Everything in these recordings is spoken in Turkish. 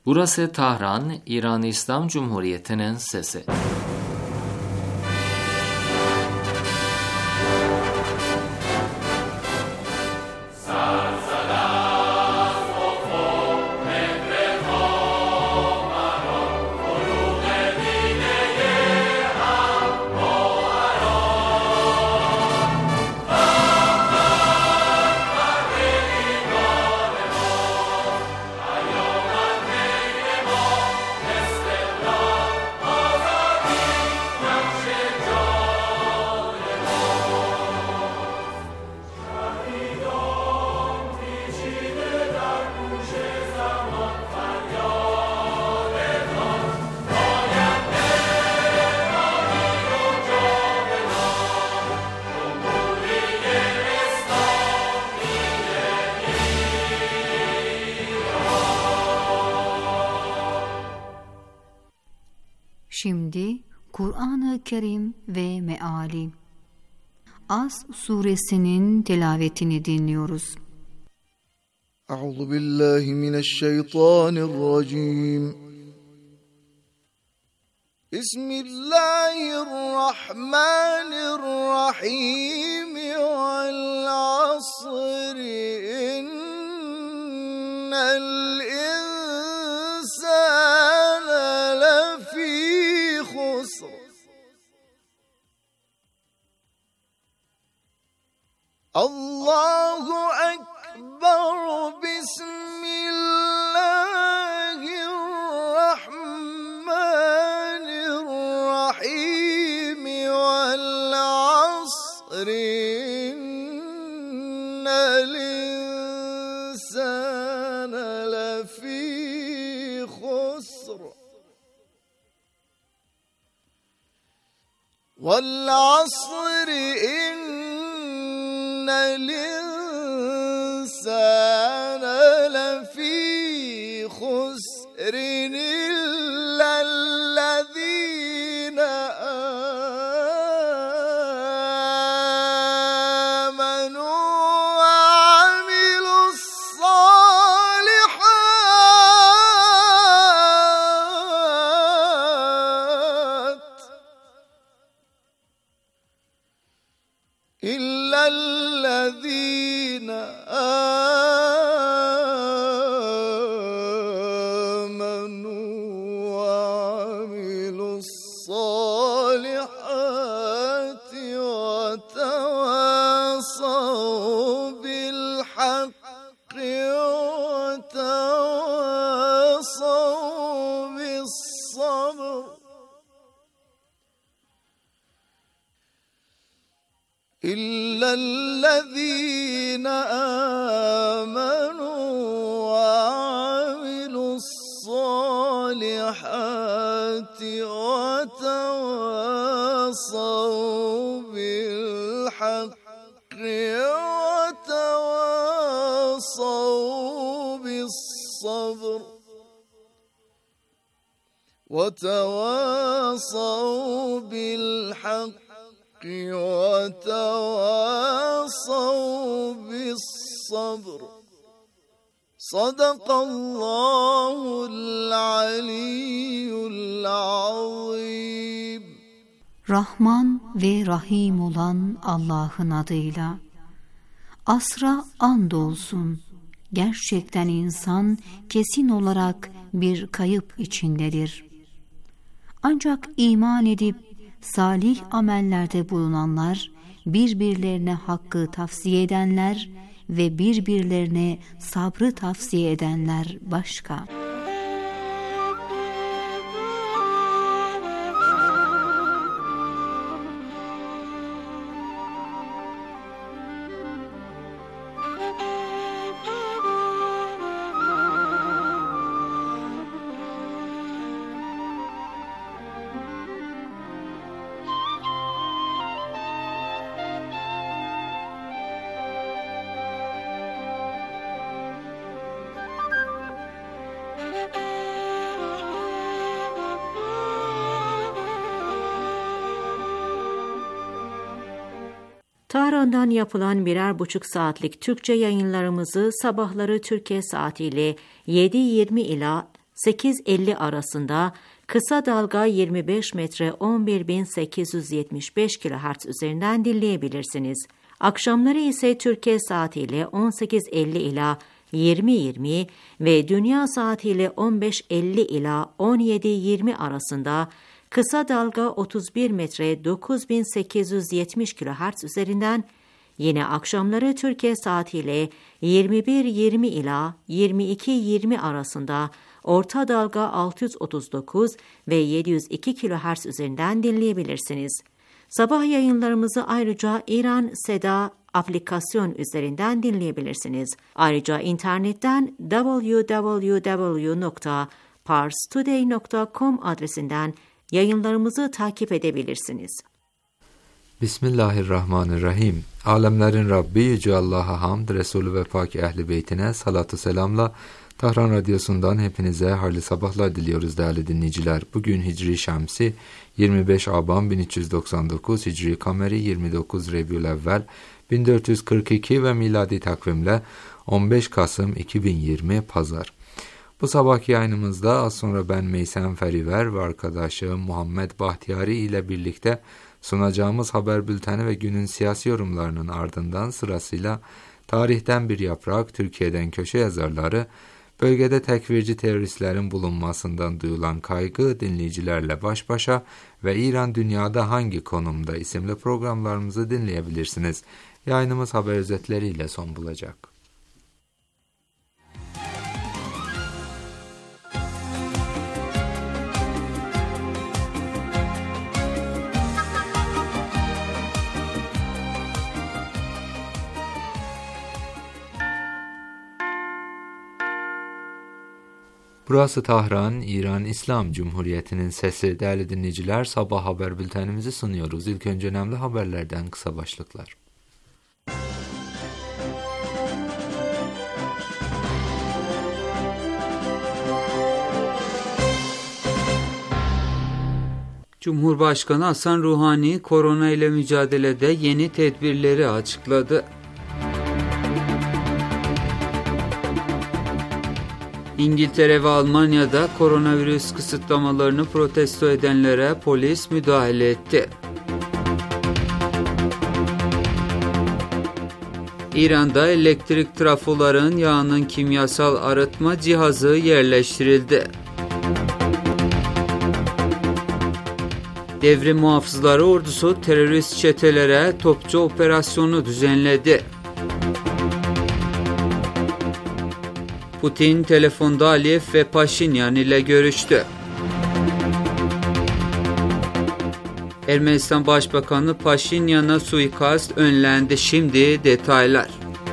Burası Tahran, İran İslam Cumhuriyeti'nin sesi. Şimdi Kur'an-ı Kerim ve Meali. As suresinin tilavetini dinliyoruz. Euzu billahi mineşşeytanirracim. Bismillahirrahmanirrahim. Vel asri innel insane lefî husr. Allahu ekber. Bismillahirrahmanirrahim. Vel asri innel insane lefî husr. Vel asri innel insane lefî husr illellezîne âmenû ve amilussâlihât illellezîne الذين آمنوا وعملوا الصالحات وتواصوا بالحق وتواصوا بالصبر وتواصوا بالحق وتواصوا بالصبر. Sadakallahul aliyyul azim. Rahman ve Rahim olan Allah'ın adıyla. Asra andolsun. Gerçekten insan kesin olarak bir kayıp içindedir. Ancak iman edip salih amellerde bulunanlar, birbirlerine hakkı tavsiye edenler ve birbirlerine sabrı tavsiye edenler başka. Tahran'dan yapılan 1,5 saatlik Türkçe yayınlarımızı sabahları Türkiye saatiyle 7:20 ila 8:50 arasında, kısa dalga 25 metre 11.875 kHz üzerinden dinleyebilirsiniz. Akşamları ise Türkiye saatiyle 18:50 ila 20:20 ve dünya saatiyle 15:50 ila 17:20 arasında kısa dalga 31 metre 9870 kHz üzerinden, yine akşamları Türkiye saatiyle 21:20 ila 22:20 arasında orta dalga 639 ve 702 kHz üzerinden dinleyebilirsiniz. Sabah yayınlarımızı ayrıca İran Seda aplikasyon üzerinden dinleyebilirsiniz. Ayrıca internetten www.parstoday.com adresinden yayınlarımızı takip edebilirsiniz. Bismillahirrahmanirrahim. Alemlerin Rabbi Yüce Allah'a hamd, Resulü ve Pak Ehli Beytine salatu selamla Tahran Radyosu'ndan hepinize hayırlı sabahlar diliyoruz değerli dinleyiciler. Bugün Hicri Şemsi 25 Aban 1399, Hicri Kameri 29 Rebiülevvel 1442 ve miladi takvimle 15 Kasım 2020 Pazar. Bu sabahki yayınımızda az sonra ben Meysem Feriver ve arkadaşım Muhammed Bahtiyari ile birlikte sunacağımız haber bülteni ve günün siyasi yorumlarının ardından sırasıyla tarihten bir yaprak, Türkiye'den köşe yazarları, bölgede tekfirci teröristlerin bulunmasından duyulan kaygı, dinleyicilerle baş başa ve İran dünyada hangi konumda isimli programlarımızı dinleyebilirsiniz. Yayınımız haber özetleriyle son bulacak. Burası Tahran, İran İslam Cumhuriyeti'nin sesi. Değerli dinleyiciler, sabah haber bültenimizi sunuyoruz. İlk önce önemli haberlerden kısa başlıklar. Cumhurbaşkanı Hasan Ruhani, korona ile mücadelede yeni tedbirleri açıkladı. İngiltere ve Almanya'da koronavirüs kısıtlamalarını protesto edenlere polis müdahale etti. İran'da elektrik trafoların yağının kimyasal arıtma cihazı yerleştirildi. Devrim Muhafızları Ordusu terörist çetelere topçu operasyonu düzenledi. Putin telefonda Aliyev ve Paşinyan ile görüştü. Ermenistan Başbakanı Paşinyan'a suikast önlendi. Şimdi detaylar.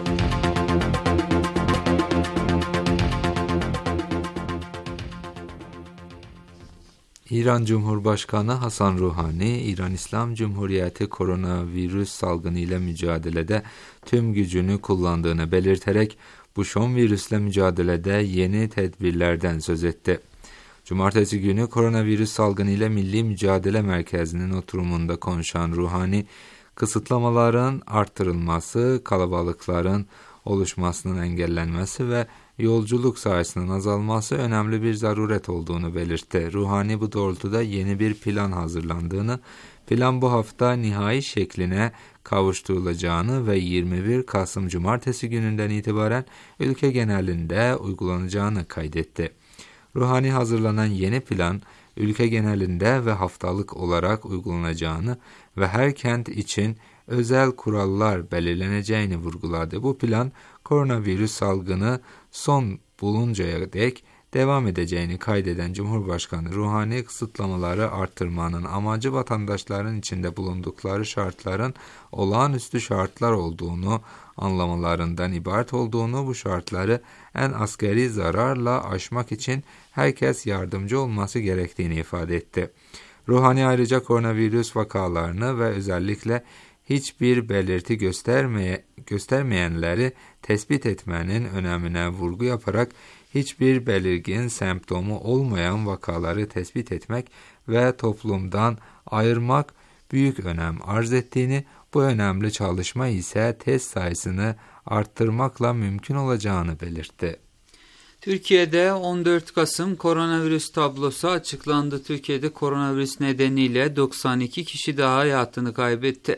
İran Cumhurbaşkanı Hasan Ruhani, İran İslam Cumhuriyeti koronavirüs salgını ile mücadelede tüm gücünü kullandığını belirterek bu şom virüsle mücadelede yeni tedbirlerden söz etti. Cumartesi günü koronavirüs salgını ile Milli Mücadele Merkezi'nin oturumunda konuşan Ruhani, kısıtlamaların arttırılması, kalabalıkların oluşmasının engellenmesi ve yolculuk sayısının azalması önemli bir zaruret olduğunu belirtti. Ruhani bu doğrultuda yeni bir plan hazırlandığını, plan bu hafta nihai şekline kavuşturulacağını ve 21 Kasım Cumartesi gününden itibaren ülke genelinde uygulanacağını kaydetti. Ruhani hazırlanan yeni plan, ülke genelinde ve haftalık olarak uygulanacağını ve her kent için özel kurallar belirleneceğini vurguladı. Bu plan, koronavirüs salgını son buluncaya dek devam edeceğini kaydeden Cumhurbaşkanı Ruhani, kısıtlamaları arttırmanın amacı vatandaşların içinde bulundukları şartların olağanüstü şartlar olduğunu anlamalarından ibaret olduğunu, bu şartları en asgari zararla aşmak için herkes yardımcı olması gerektiğini ifade etti. Ruhani ayrıca koronavirüs vakalarını ve özellikle hiçbir belirti göstermeyenleri tespit etmenin önemine vurgu yaparak hiçbir belirgin semptomu olmayan vakaları tespit etmek ve toplumdan ayırmak büyük önem arz ettiğini, bu önemli çalışma ise test sayısını arttırmakla mümkün olacağını belirtti. Türkiye'de 14 Kasım koronavirüs tablosu açıklandı. Türkiye'de koronavirüs nedeniyle 92 kişi daha hayatını kaybetti.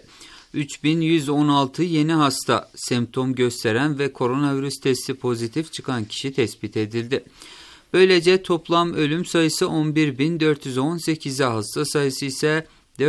3116 yeni hasta, semptom gösteren ve koronavirüs testi pozitif çıkan kişi tespit edildi. Böylece toplam ölüm sayısı 11.418'e, hasta sayısı ise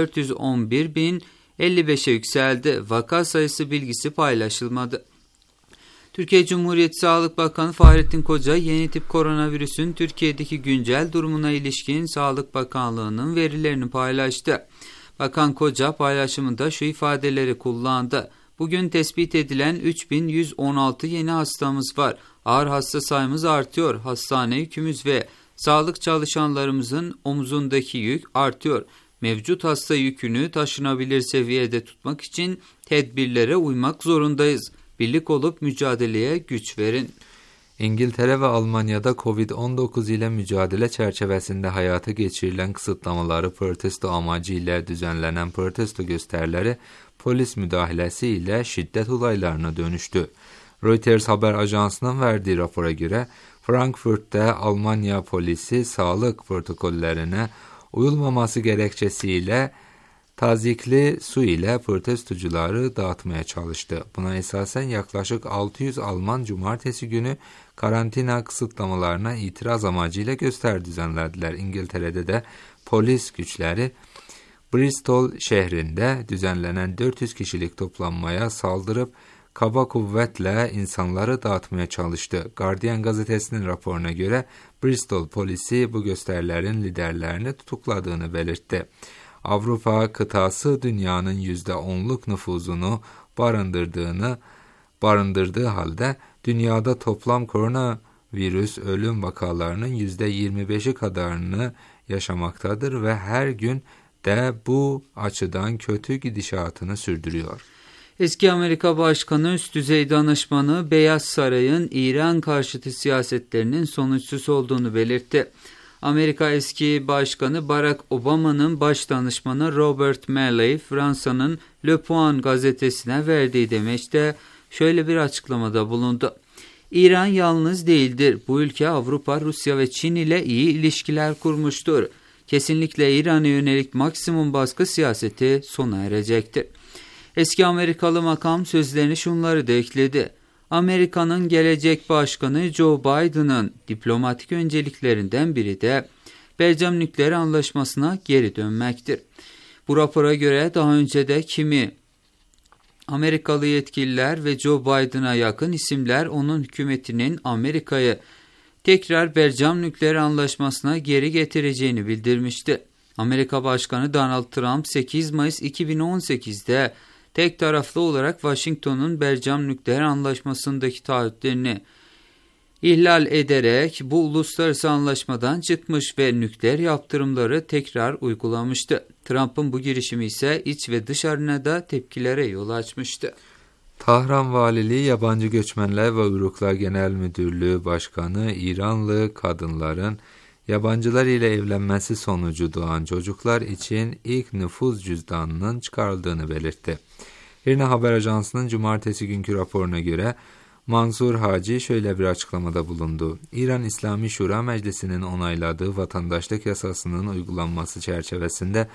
411.055'e yükseldi. Vaka sayısı bilgisi paylaşılmadı. Türkiye Cumhuriyeti Sağlık Bakanı Fahrettin Koca, yeni tip koronavirüsün Türkiye'deki güncel durumuna ilişkin Sağlık Bakanlığı'nın verilerini paylaştı. Bakan Koca paylaşımında şu ifadeleri kullandı. Bugün tespit edilen 3116 yeni hastamız var. Ağır hasta sayımız artıyor. Hastane yükümüz ve sağlık çalışanlarımızın omuzundaki yük artıyor. Mevcut hasta yükünü taşınabilir seviyede tutmak için tedbirlere uymak zorundayız. Birlik olup mücadeleye güç verin. İngiltere ve Almanya'da Covid-19 ile mücadele çerçevesinde hayata geçirilen kısıtlamaları protesto amacıyla düzenlenen protesto gösterileri polis müdahalesi ile şiddet olaylarına dönüştü. Reuters haber ajansının verdiği rapora göre Frankfurt'te Almanya polisi sağlık protokollerine uyulmaması gerekçesiyle tazikli su ile protestocuları dağıtmaya çalıştı. Buna esasen yaklaşık 600 Alman cumartesi günü karantina kısıtlamalarına itiraz amacıyla gösteri düzenlediler. İngiltere'de de polis güçleri Bristol şehrinde düzenlenen 400 kişilik toplanmaya saldırıp kaba kuvvetle insanları dağıtmaya çalıştı. Guardian gazetesinin raporuna göre Bristol polisi bu gösterilerin liderlerini tutukladığını belirtti. Avrupa kıtası dünyanın %10'luk nüfuzunu barındırdığı halde dünyada toplam koronavirüs ölüm vakalarının %25'i kadarını yaşamaktadır ve her gün de bu açıdan kötü gidişatını sürdürüyor. Eski Amerika Başkanı üst düzey danışmanı Beyaz Saray'ın İran karşıtı siyasetlerinin sonuçsuz olduğunu belirtti. Amerika eski Başkanı Barack Obama'nın baş danışmanı Robert Malley, Fransa'nın Le Point gazetesine verdiği demeçte şöyle bir açıklamada bulundu. İran yalnız değildir. Bu ülke Avrupa, Rusya ve Çin ile iyi ilişkiler kurmuştur. Kesinlikle İran'a yönelik maksimum baskı siyaseti sona erecektir. Eski Amerikalı makam sözlerini şunları da ekledi. Amerika'nın gelecek başkanı Joe Biden'ın diplomatik önceliklerinden biri de Bercam Nükleer Anlaşması'na geri dönmektir. Bu rapora göre daha önce de kimi Amerikalı yetkililer ve Joe Biden'a yakın isimler onun hükümetinin Amerika'yı tekrar Bercam Nükleer Anlaşması'na geri getireceğini bildirmişti. Amerika Başkanı Donald Trump 8 Mayıs 2018'de tek taraflı olarak Washington'un Bercam Nükleer Anlaşması'ndaki taahhütlerini ihlal ederek bu uluslararası anlaşmadan çıkmış ve nükleer yaptırımları tekrar uygulamıştı. Trump'ın bu girişimi ise iç ve dış arenada tepkilere yol açmıştı. Tahran Valiliği Yabancı Göçmenler ve Uyruklar Genel Müdürlüğü Başkanı İranlı kadınların yabancılar ile evlenmesi sonucu doğan çocuklar için ilk nüfus cüzdanının çıkarıldığını belirtti. İRNA Haber Ajansı'nın cumartesi günkü raporuna göre Mansur Hacı şöyle bir açıklamada bulundu. İran İslami Şura Meclisi'nin onayladığı vatandaşlık yasasının uygulanması çerçevesinde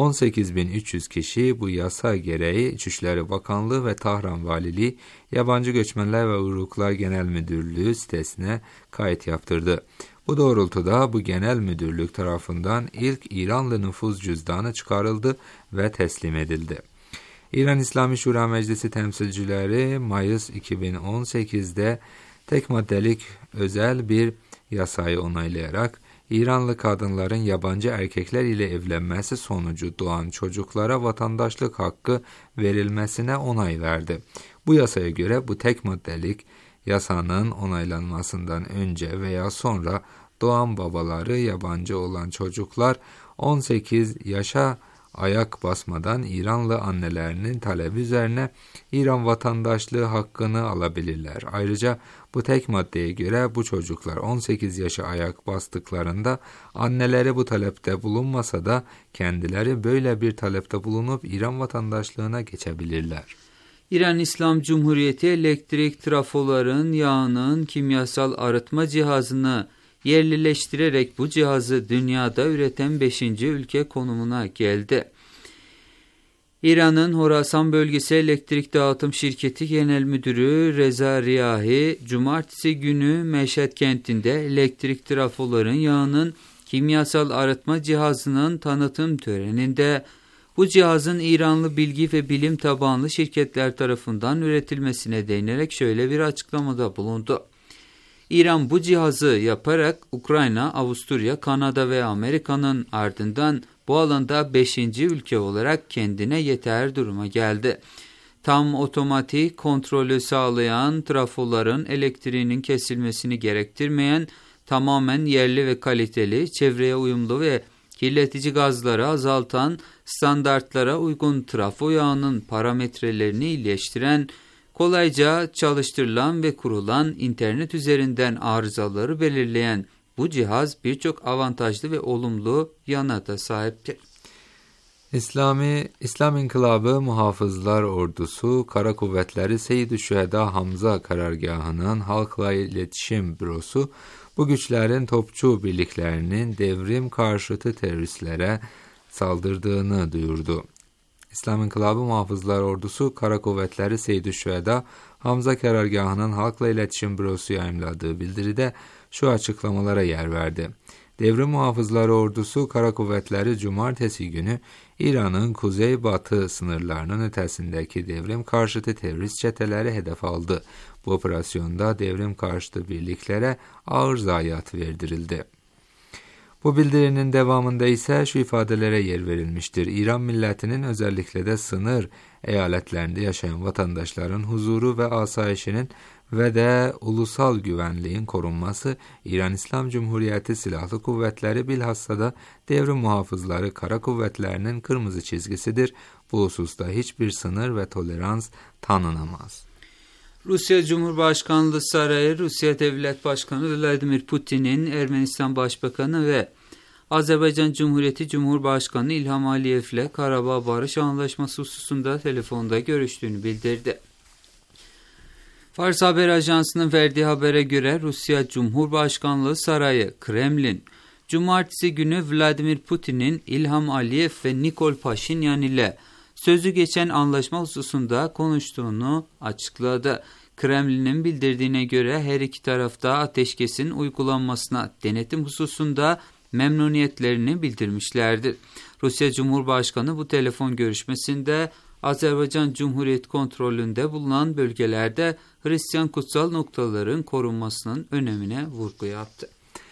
18.300 kişi bu yasa gereği İçişleri Bakanlığı ve Tahran Valiliği Yabancı Göçmenler ve Uyruklar Genel Müdürlüğü sitesine kayıt yaptırdı. Bu doğrultuda bu genel müdürlük tarafından ilk İranlı nüfus cüzdanı çıkarıldı ve teslim edildi. İran İslami Şura Meclisi temsilcileri Mayıs 2018'de tek maddelik özel bir yasayı onaylayarak İranlı kadınların yabancı erkekler ile evlenmesi sonucu doğan çocuklara vatandaşlık hakkı verilmesine onay verdi. Bu yasaya göre bu tek maddelik yasanın onaylanmasından önce veya sonra doğan babaları yabancı olan çocuklar 18 yaşa ayak basmadan İranlı annelerinin talebi üzerine İran vatandaşlığı hakkını alabilirler. Ayrıca bu tek maddeye göre bu çocuklar 18 yaşa ayak bastıklarında anneleri bu talepte bulunmasa da kendileri böyle bir talepte bulunup İran vatandaşlığına geçebilirler. İran İslam Cumhuriyeti elektrik trafoların yağının kimyasal arıtma cihazını yerlileştirerek bu cihazı dünyada üreten 5. ülke konumuna geldi. İran'ın Horasan Bölgesi Elektrik Dağıtım Şirketi Genel Müdürü Reza Riyahi, cumartesi günü Meşhed kentinde elektrik trafoların yağının kimyasal arıtma cihazının tanıtım töreninde bu cihazın İranlı bilgi ve bilim tabanlı şirketler tarafından üretilmesine değinerek şöyle bir açıklamada bulundu. İran bu cihazı yaparak Ukrayna, Avusturya, Kanada ve Amerika'nın ardından bu alanda 5. ülke olarak kendine yeter duruma geldi. Tam otomatik kontrolü sağlayan trafoların elektriğinin kesilmesini gerektirmeyen, tamamen yerli ve kaliteli, çevreye uyumlu ve kirletici gazları azaltan, standartlara uygun trafo yağının parametrelerini iyileştiren, kolayca çalıştırılan ve kurulan, internet üzerinden arızaları belirleyen bu cihaz birçok avantajlı ve olumlu yana da sahiptir. İslam İnkılabı Muhafızlar Ordusu Kara Kuvvetleri Seyyid-i Şüheda Hamza Karargahı'nın Halkla İletişim Bürosu bu güçlerin topçu birliklerinin devrim karşıtı teröristlere saldırdığını duyurdu. İslam İnkılabı Muhafızlar Ordusu Kara Kuvvetleri Seyyid-i Şüheda Hamza Karargahı'nın Halkla İletişim Bürosu yayımladığı bildiride şu açıklamalara yer verdi. Devrim Muhafızları Ordusu Kara Kuvvetleri Cumartesi günü İran'ın kuzey-batı sınırlarının ötesindeki devrim karşıtı terörist çeteleri hedef aldı. Bu operasyonda devrim karşıtı birliklere ağır zayiat verdirildi. Bu bildirinin devamında ise şu ifadelere yer verilmiştir. İran milletinin özellikle de sınır eyaletlerinde yaşayan vatandaşların huzuru ve asayişinin ve de ulusal güvenliğin korunması İran İslam Cumhuriyeti Silahlı Kuvvetleri bilhassa da devrim muhafızları kara kuvvetlerinin kırmızı çizgisidir. Bu hususta hiçbir sınır ve tolerans tanınamaz. Rusya Cumhurbaşkanlığı Sarayı, Rusya Devlet Başkanı Vladimir Putin'in Ermenistan Başbakanı ve Azerbaycan Cumhuriyeti Cumhurbaşkanı İlham Aliyev'le Karabağ Barış Anlaşması hususunda telefonda görüştüğünü bildirdi. Fars Haber Ajansı'nın verdiği habere göre Rusya Cumhurbaşkanlığı Sarayı, Kremlin, Cumartesi günü Vladimir Putin'in İlham Aliyev ve Nikol Paşinyan ile sözü geçen anlaşma hususunda konuştuğunu açıkladı. Kremlin'in bildirdiğine göre her iki tarafta ateşkesin uygulanmasına denetim hususunda memnuniyetlerini bildirmişlerdir. Rusya Cumhurbaşkanı bu telefon görüşmesinde Azerbaycan Cumhuriyeti kontrolünde bulunan bölgelerde Hristiyan kutsal noktaların korunmasının önemine vurgu yaptı.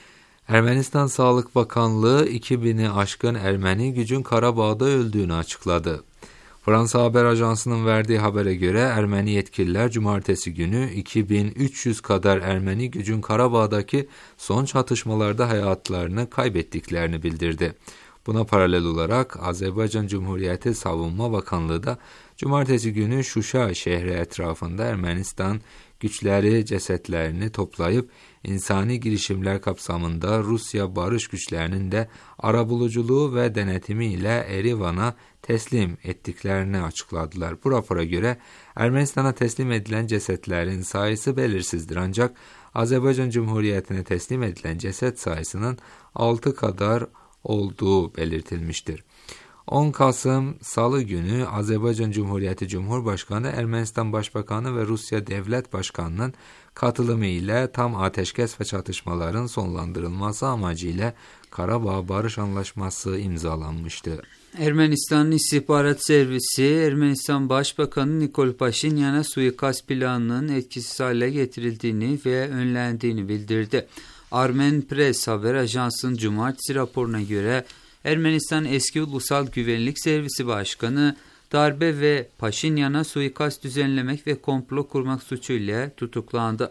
Ermenistan Sağlık Bakanlığı 2000'i aşkın Ermeni gücün Karabağ'da öldüğünü açıkladı. Fransa Haber Ajansı'nın verdiği habere göre Ermeni yetkililer Cumartesi günü 2300 kadar Ermeni gücün Karabağ'daki son çatışmalarda hayatlarını kaybettiklerini bildirdi. Buna paralel olarak Azerbaycan Cumhuriyeti Savunma Bakanlığı da Cumartesi günü Şuşa şehri etrafında Ermenistan güçleri cesetlerini toplayıp insani girişimler kapsamında Rusya barış güçlerinin de arabuluculuğu ve denetimiyle Erivan'a teslim ettiklerini açıkladılar. Bu rapora göre Ermenistan'a teslim edilen cesetlerin sayısı belirsizdir ancak Azerbaycan Cumhuriyeti'ne teslim edilen ceset sayısının 6 kadar olduğu belirtilmiştir. 10 Kasım Salı günü Azerbaycan Cumhuriyeti Cumhurbaşkanı, Ermenistan Başbakanı ve Rusya Devlet Başkanı'nın katılımı ile tam ateşkes ve çatışmaların sonlandırılması amacıyla Karabağ Barış Anlaşması imzalanmıştı. Ermenistan İstihbarat Servisi, Ermenistan Başbakanı Nikol Paşinyan'a suikast planının etkisiz hale getirildiğini ve önlendiğini bildirdi. Armen Press Haber Ajansı'nın Cumartesi raporuna göre Ermenistan eski Ulusal Güvenlik Servisi Başkanı darbe ve Paşinyan'a suikast düzenlemek ve komplo kurmak suçuyla tutuklandı.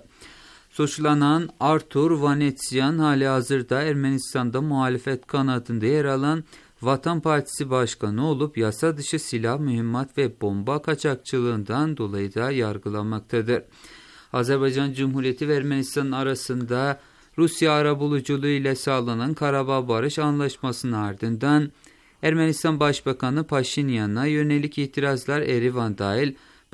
Suçlanan Artur Vanetsyan halihazırda Ermenistan'da muhalefet kanadında yer alan Vatan Partisi Başkanı olup yasa dışı silah, mühimmat ve bomba kaçakçılığından dolayı da yargılanmaktadır. Azerbaycan Cumhuriyeti ve Ermenistan arasında Rusya arabuluculuğu ile sağlanan Karabağ Barış Anlaşması'nın ardından Ermenistan Başbakanı Paşinyan'a yönelik itirazlar Erivan dahil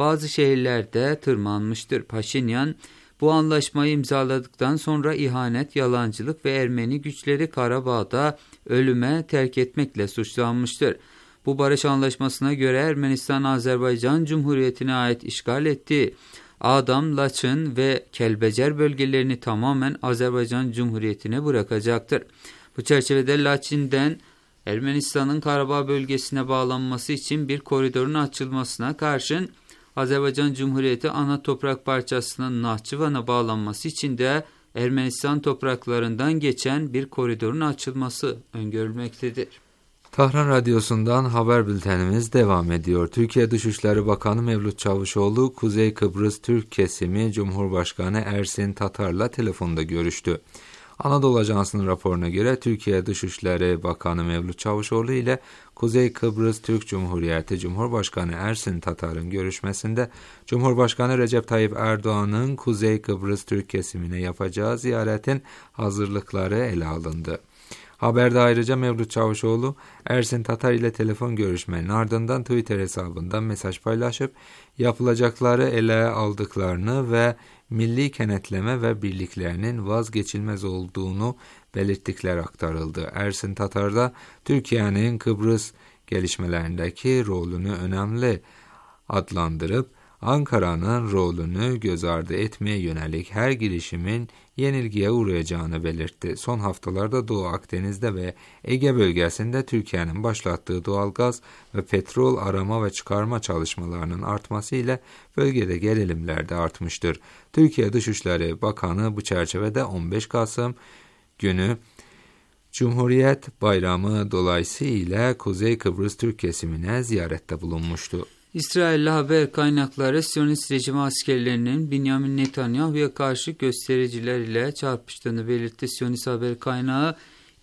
bazı şehirlerde tırmanmıştır. Paşinyan bu anlaşmayı imzaladıktan sonra ihanet, yalancılık ve Ermeni güçleri Karabağ'da ölüme terk etmekle suçlanmıştır. Bu barış anlaşmasına göre Ermenistan, Azerbaycan Cumhuriyeti'ne ait işgal ettiği Ağdam, Laçın ve Kelbecer bölgelerini tamamen Azerbaycan Cumhuriyeti'ne bırakacaktır. Bu çerçevede Laçin'den Ermenistan'ın Karabağ bölgesine bağlanması için bir koridorun açılmasına karşın Azerbaycan Cumhuriyeti ana toprak parçasının Nahçıvan'a bağlanması için de Ermenistan topraklarından geçen bir koridorun açılması öngörülmektedir. Tahran Radyosu'ndan haber bültenimiz devam ediyor. Türkiye Dışişleri Bakanı Mevlüt Çavuşoğlu, Kuzey Kıbrıs Türk kesimi Cumhurbaşkanı Ersin Tatar'la telefonda görüştü. Anadolu Ajansı'nın raporuna göre Türkiye Dışişleri Bakanı Mevlüt Çavuşoğlu ile Kuzey Kıbrıs Türk Cumhuriyeti Cumhurbaşkanı Ersin Tatar'ın görüşmesinde Cumhurbaşkanı Recep Tayyip Erdoğan'ın Kuzey Kıbrıs Türk kesimine yapacağı ziyaretin hazırlıkları ele alındı. Haberde ayrıca Mevlüt Çavuşoğlu, Ersin Tatar ile telefon görüşmenin ardından Twitter hesabından mesaj paylaşıp yapılacakları ele aldıklarını ve milli kenetleme ve birliklerinin vazgeçilmez olduğunu belirttikleri aktarıldı. Ersin Tatar da Türkiye'nin Kıbrıs gelişmelerindeki rolünü önemli adlandırıp Ankara'nın rolünü göz ardı etmeye yönelik her girişimin yenilgiye uğrayacağını belirtti. Son haftalarda Doğu Akdeniz'de ve Ege bölgesinde Türkiye'nin başlattığı doğalgaz ve petrol arama ve çıkarma çalışmalarının artması ile bölgede gerilimler de artmıştır. Türkiye Dışişleri Bakanı bu çerçevede 15 Kasım günü Cumhuriyet Bayramı dolayısıyla Kuzey Kıbrıs Türk kesimine ziyarette bulunmuştu. İsrailli haber kaynakları Siyonist rejimi askerlerinin Benjamin Netanyahu'ya karşı göstericiler ile çarpıştığını belirtti. Siyonist haber kaynağı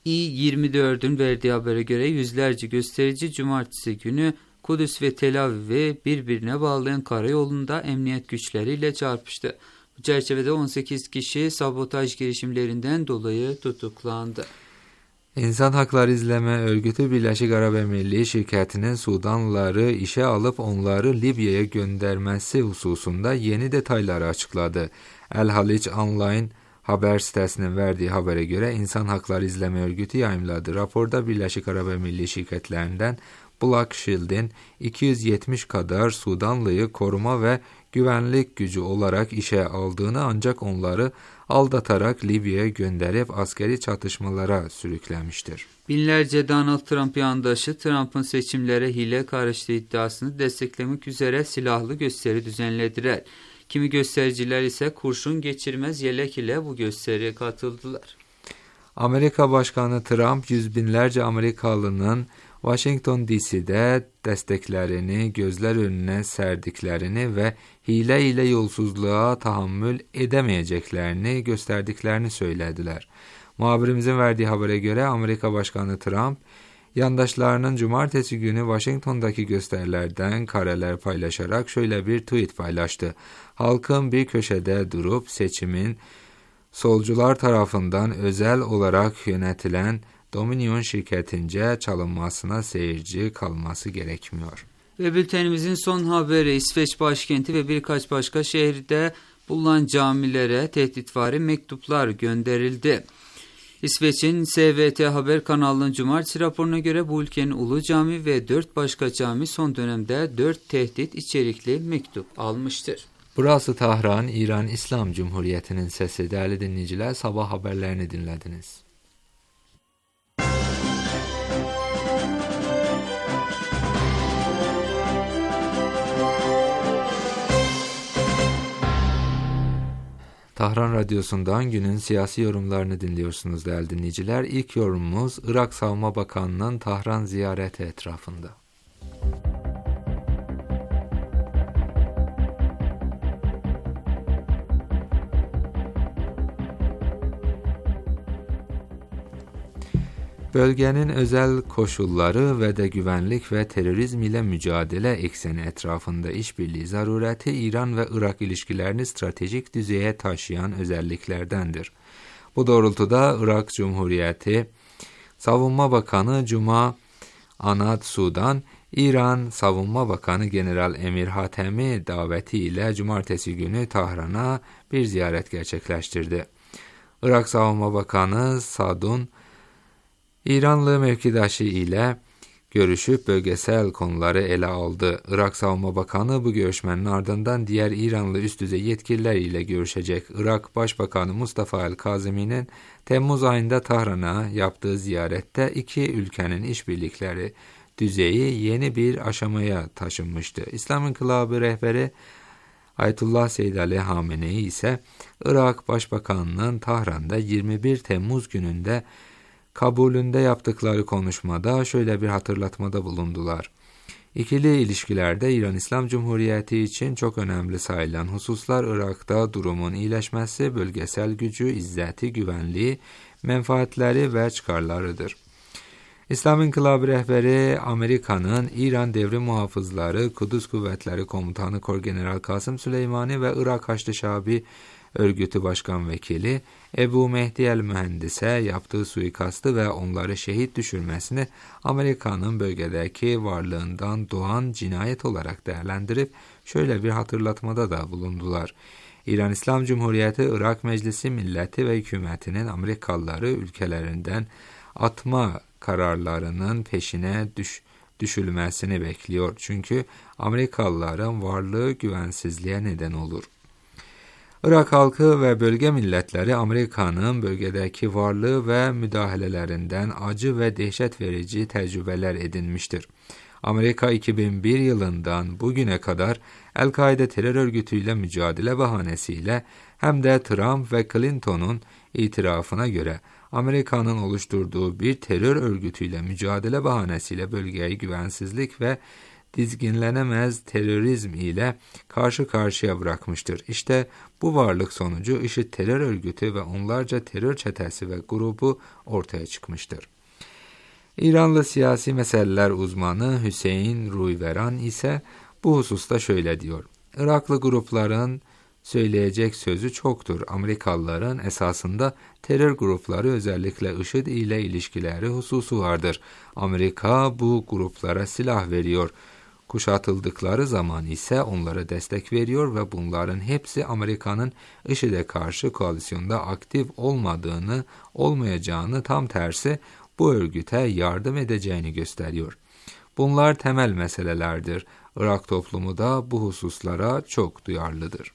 I24'ün verdiği habere göre yüzlerce gösterici cumartesi günü Kudüs ve Tel Aviv'i birbirine bağlayan karayolunda emniyet güçleriyle çarpıştı. Bu çerçevede 18 kişi sabotaj girişimlerinden dolayı tutuklandı. İnsan Hakları İzleme Örgütü Birleşik Arap Emirliği şirketinin Sudanlıları işe alıp onları Libya'ya göndermesi hususunda yeni detayları açıkladı. El Haliç Online haber sitesinin verdiği habere göre İnsan Hakları İzleme Örgütü yayımladı. Raporda Birleşik Arap Emirliği şirketlerinden Black Shield'in 270 kadar Sudanlıyı koruma ve güvenlik gücü olarak işe aldığını ancak onları aldatarak Libya'ya gönderip askeri çatışmalara sürüklemiştir. Binlerce Donald Trump yandaşı Trump'ın seçimlere hile karıştığı iddiasını desteklemek üzere silahlı gösteri düzenlediler. Kimi göstericiler ise kurşun geçirmez yelek ile bu gösteriye katıldılar. Amerika Başkanı Trump yüz binlerce Amerikalının Washington DC'de desteklerini gözler önüne serdiklerini ve hile ile yolsuzluğa tahammül edemeyeceklerini gösterdiklerini söylediler. Muhabirimizin verdiği habere göre Amerika Başkanı Trump, yandaşlarının cumartesi günü Washington'daki gösterilerden kareler paylaşarak şöyle bir tweet paylaştı. Halkın bir köşede durup seçimin solcular tarafından özel olarak yönetilen Dominion şirketince çalınmasına seyirci kalması gerekmiyor. Ve bültenimizin son haberi İsveç başkenti ve birkaç başka şehirde bulunan camilere tehditvari mektuplar gönderildi. İsveç'in SVT Haber kanalının cumartesi raporuna göre bu ülkenin Ulu Cami ve 4 başka cami son dönemde 4 tehdit içerikli mektup almıştır. Burası Tahran, İran İslam Cumhuriyeti'nin sesi. Değerli dinleyiciler, sabah haberlerini dinlediniz. Tahran Radyosu'ndan günün siyasi yorumlarını dinliyorsunuz değerli dinleyiciler. İlk yorumumuz Irak Savunma Bakanı'nın Tahran ziyareti etrafında. Bölgenin özel koşulları ve de güvenlik ve terörizm ile mücadele ekseni etrafında işbirliği zarureti İran ve Irak ilişkilerini stratejik düzeye taşıyan özelliklerdendir. Bu doğrultuda Irak Cumhuriyeti Savunma Bakanı Cuma Anad Sudan, İran Savunma Bakanı General Emir Hatemi davetiyle cumartesi günü Tahran'a bir ziyaret gerçekleştirdi. Irak Savunma Bakanı Sadun, İranlı mevkidaşı ile görüşüp bölgesel konuları ele aldı. Irak Savunma Bakanı bu görüşmenin ardından diğer İranlı üst düzey yetkililer ile görüşecek. Irak Başbakanı Mustafa el-Kazemi'nin Temmuz ayında Tahran'a yaptığı ziyarette iki ülkenin işbirlikleri düzeyi yeni bir aşamaya taşınmıştı. İslam İnkılabı rehberi Ayetullah Seyyid Ali Hamenei ise Irak Başbakanı'nın Tahran'da 21 Temmuz gününde kabulünde yaptıkları konuşmada şöyle bir hatırlatmada bulundular. İkili ilişkilerde İran İslam Cumhuriyeti için çok önemli sayılan hususlar Irak'ta durumun iyileşmesi, bölgesel gücü, izzeti, güvenliği, menfaatleri ve çıkarlarıdır. İslam İnkılabı rehberi Amerika'nın İran Devrim Muhafızları Kudüs Kuvvetleri Komutanı Korgeneral Kasım Süleymani ve Irak Haçlı Şabi Örgütü Başkan Vekili Ebu Mehdi el-Mühendis'e yaptığı suikastı ve onları şehit düşürmesini Amerika'nın bölgedeki varlığından doğan cinayet olarak değerlendirip şöyle bir hatırlatmada da bulundular. İran İslam Cumhuriyeti Irak Meclisi Milleti ve hükümetinin Amerikalıları ülkelerinden atma kararlarının peşine düşülmesini bekliyor. Çünkü Amerikalıların varlığı güvensizliğe neden olur. Irak halkı ve bölge milletleri Amerika'nın bölgedeki varlığı ve müdahalelerinden acı ve dehşet verici tecrübeler edinmiştir. Amerika 2001 yılından bugüne kadar El-Kaide terör örgütüyle mücadele bahanesiyle hem de Trump ve Clinton'un itirafına göre Amerika'nın oluşturduğu bir terör örgütüyle mücadele bahanesiyle bölgeyi güvensizlik ve dizginlenemez terörizm ile karşı karşıya bırakmıştır. İşte bu varlık sonucu IŞİD terör örgütü ve onlarca terör çetesi ve grubu ortaya çıkmıştır. İranlı siyasi meseleler uzmanı Hüseyin Ruyveran ise bu hususta şöyle diyor. Iraklı grupların söyleyecek sözü çoktur. Amerikalıların esasında terör grupları özellikle IŞİD ile ilişkileri hususu vardır. Amerika bu gruplara silah veriyor. Kuşatıldıkları zaman ise onlara destek veriyor ve bunların hepsi Amerika'nın IŞİD'e karşı koalisyonda aktif olmayacağını, tam tersi bu örgüte yardım edeceğini gösteriyor. Bunlar temel meselelerdir. Irak toplumu da bu hususlara çok duyarlıdır.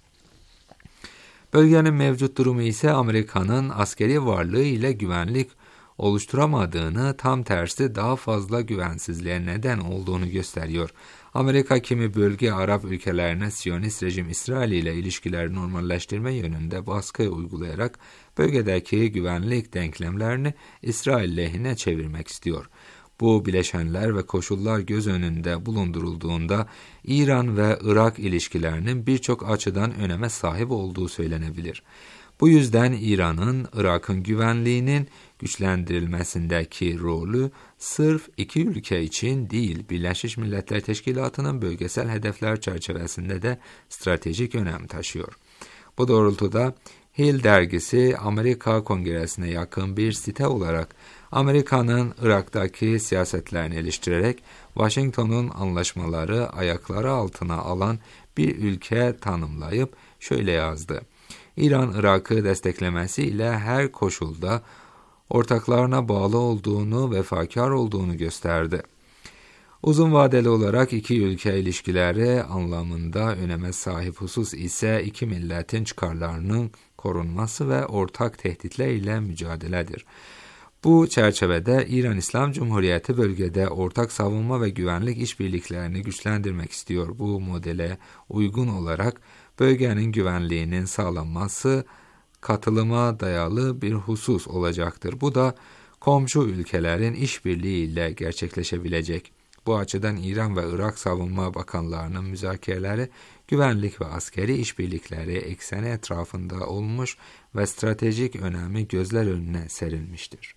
Bölgenin mevcut durumu ise Amerika'nın askeri varlığı ile güvenlik oluşturamadığını, tam tersi daha fazla güvensizliğe neden olduğunu gösteriyor. Amerika kimi bölge Arap ülkelerine Siyonist rejim İsrail ile ilişkileri normalleştirme yönünde baskı uygulayarak bölgedeki güvenlik denklemlerini İsrail lehine çevirmek istiyor. Bu bileşenler ve koşullar göz önünde bulundurulduğunda İran ve Irak ilişkilerinin birçok açıdan öneme sahip olduğu söylenebilir. Bu yüzden İran'ın Irak'ın güvenliğinin güçlendirilmesindeki rolü sırf iki ülke için değil, Birleşmiş Milletler Teşkilatı'nın bölgesel hedefler çerçevesinde de stratejik önem taşıyor. Bu doğrultuda Hill dergisi Amerika Kongresi'ne yakın bir site olarak Amerika'nın Irak'taki siyasetlerini eleştirerek Washington'un anlaşmaları ayakları altına alan bir ülke tanımlayıp şöyle yazdı. İran, Irak'ı desteklemesi ile her koşulda ortaklarına bağlı olduğunu, vefakar olduğunu gösterdi. Uzun vadeli olarak iki ülke ilişkileri anlamında öneme sahip husus ise iki milletin çıkarlarının korunması ve ortak tehditler ile mücadeledir. Bu çerçevede İran İslam Cumhuriyeti bölgede ortak savunma ve güvenlik işbirliklerini güçlendirmek istiyor. Bu modele uygun olarak bölgenin güvenliğinin sağlanması katılıma dayalı bir husus olacaktır. Bu da komşu ülkelerin işbirliği ile gerçekleşebilecek. Bu açıdan İran ve Irak Savunma Bakanlarının müzakereleri güvenlik ve askeri işbirlikleri ekseni etrafında olmuş ve stratejik önemi gözler önüne serilmiştir.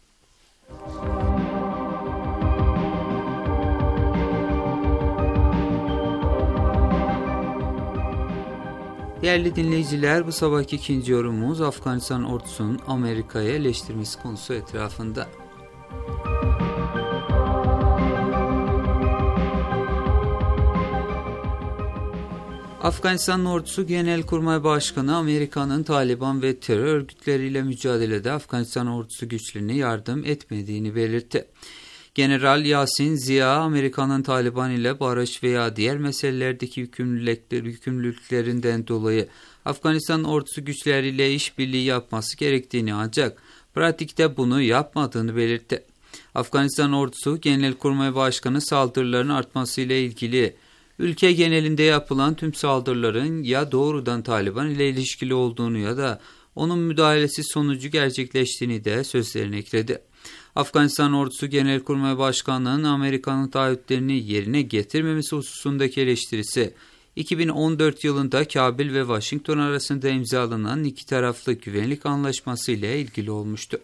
Değerli dinleyiciler, bu sabahki ikinci yorumumuz Afganistan ordusunun Amerika'ya eleştirmesi konusu etrafında. Afganistan Ordusu Genelkurmay Başkanı Amerika'nın Taliban ve terör örgütleriyle mücadelede Afganistan Ordusu güçlerine yardım etmediğini belirtti. General Yasin Ziya, Amerika'nın Taliban ile barış veya diğer meselelerdeki yükümlülüklerinden dolayı Afganistan Ordusu güçleriyle işbirliği yapması gerektiğini ancak pratikte bunu yapmadığını belirtti. Afganistan Ordusu Genelkurmay Başkanı saldırıların artmasıyla ilgili ülke genelinde yapılan tüm saldırıların ya doğrudan Taliban ile ilişkili olduğunu ya da onun müdahalesi sonucu gerçekleştiğini de sözlerine ekledi. Afganistan Ordusu Genelkurmay Başkanı'nın Amerika'nın taahhütlerini yerine getirmemesi hususundaki eleştirisi, 2014 yılında Kabil ve Washington arasında imzalanan iki taraflı güvenlik anlaşması ile ilgili olmuştu.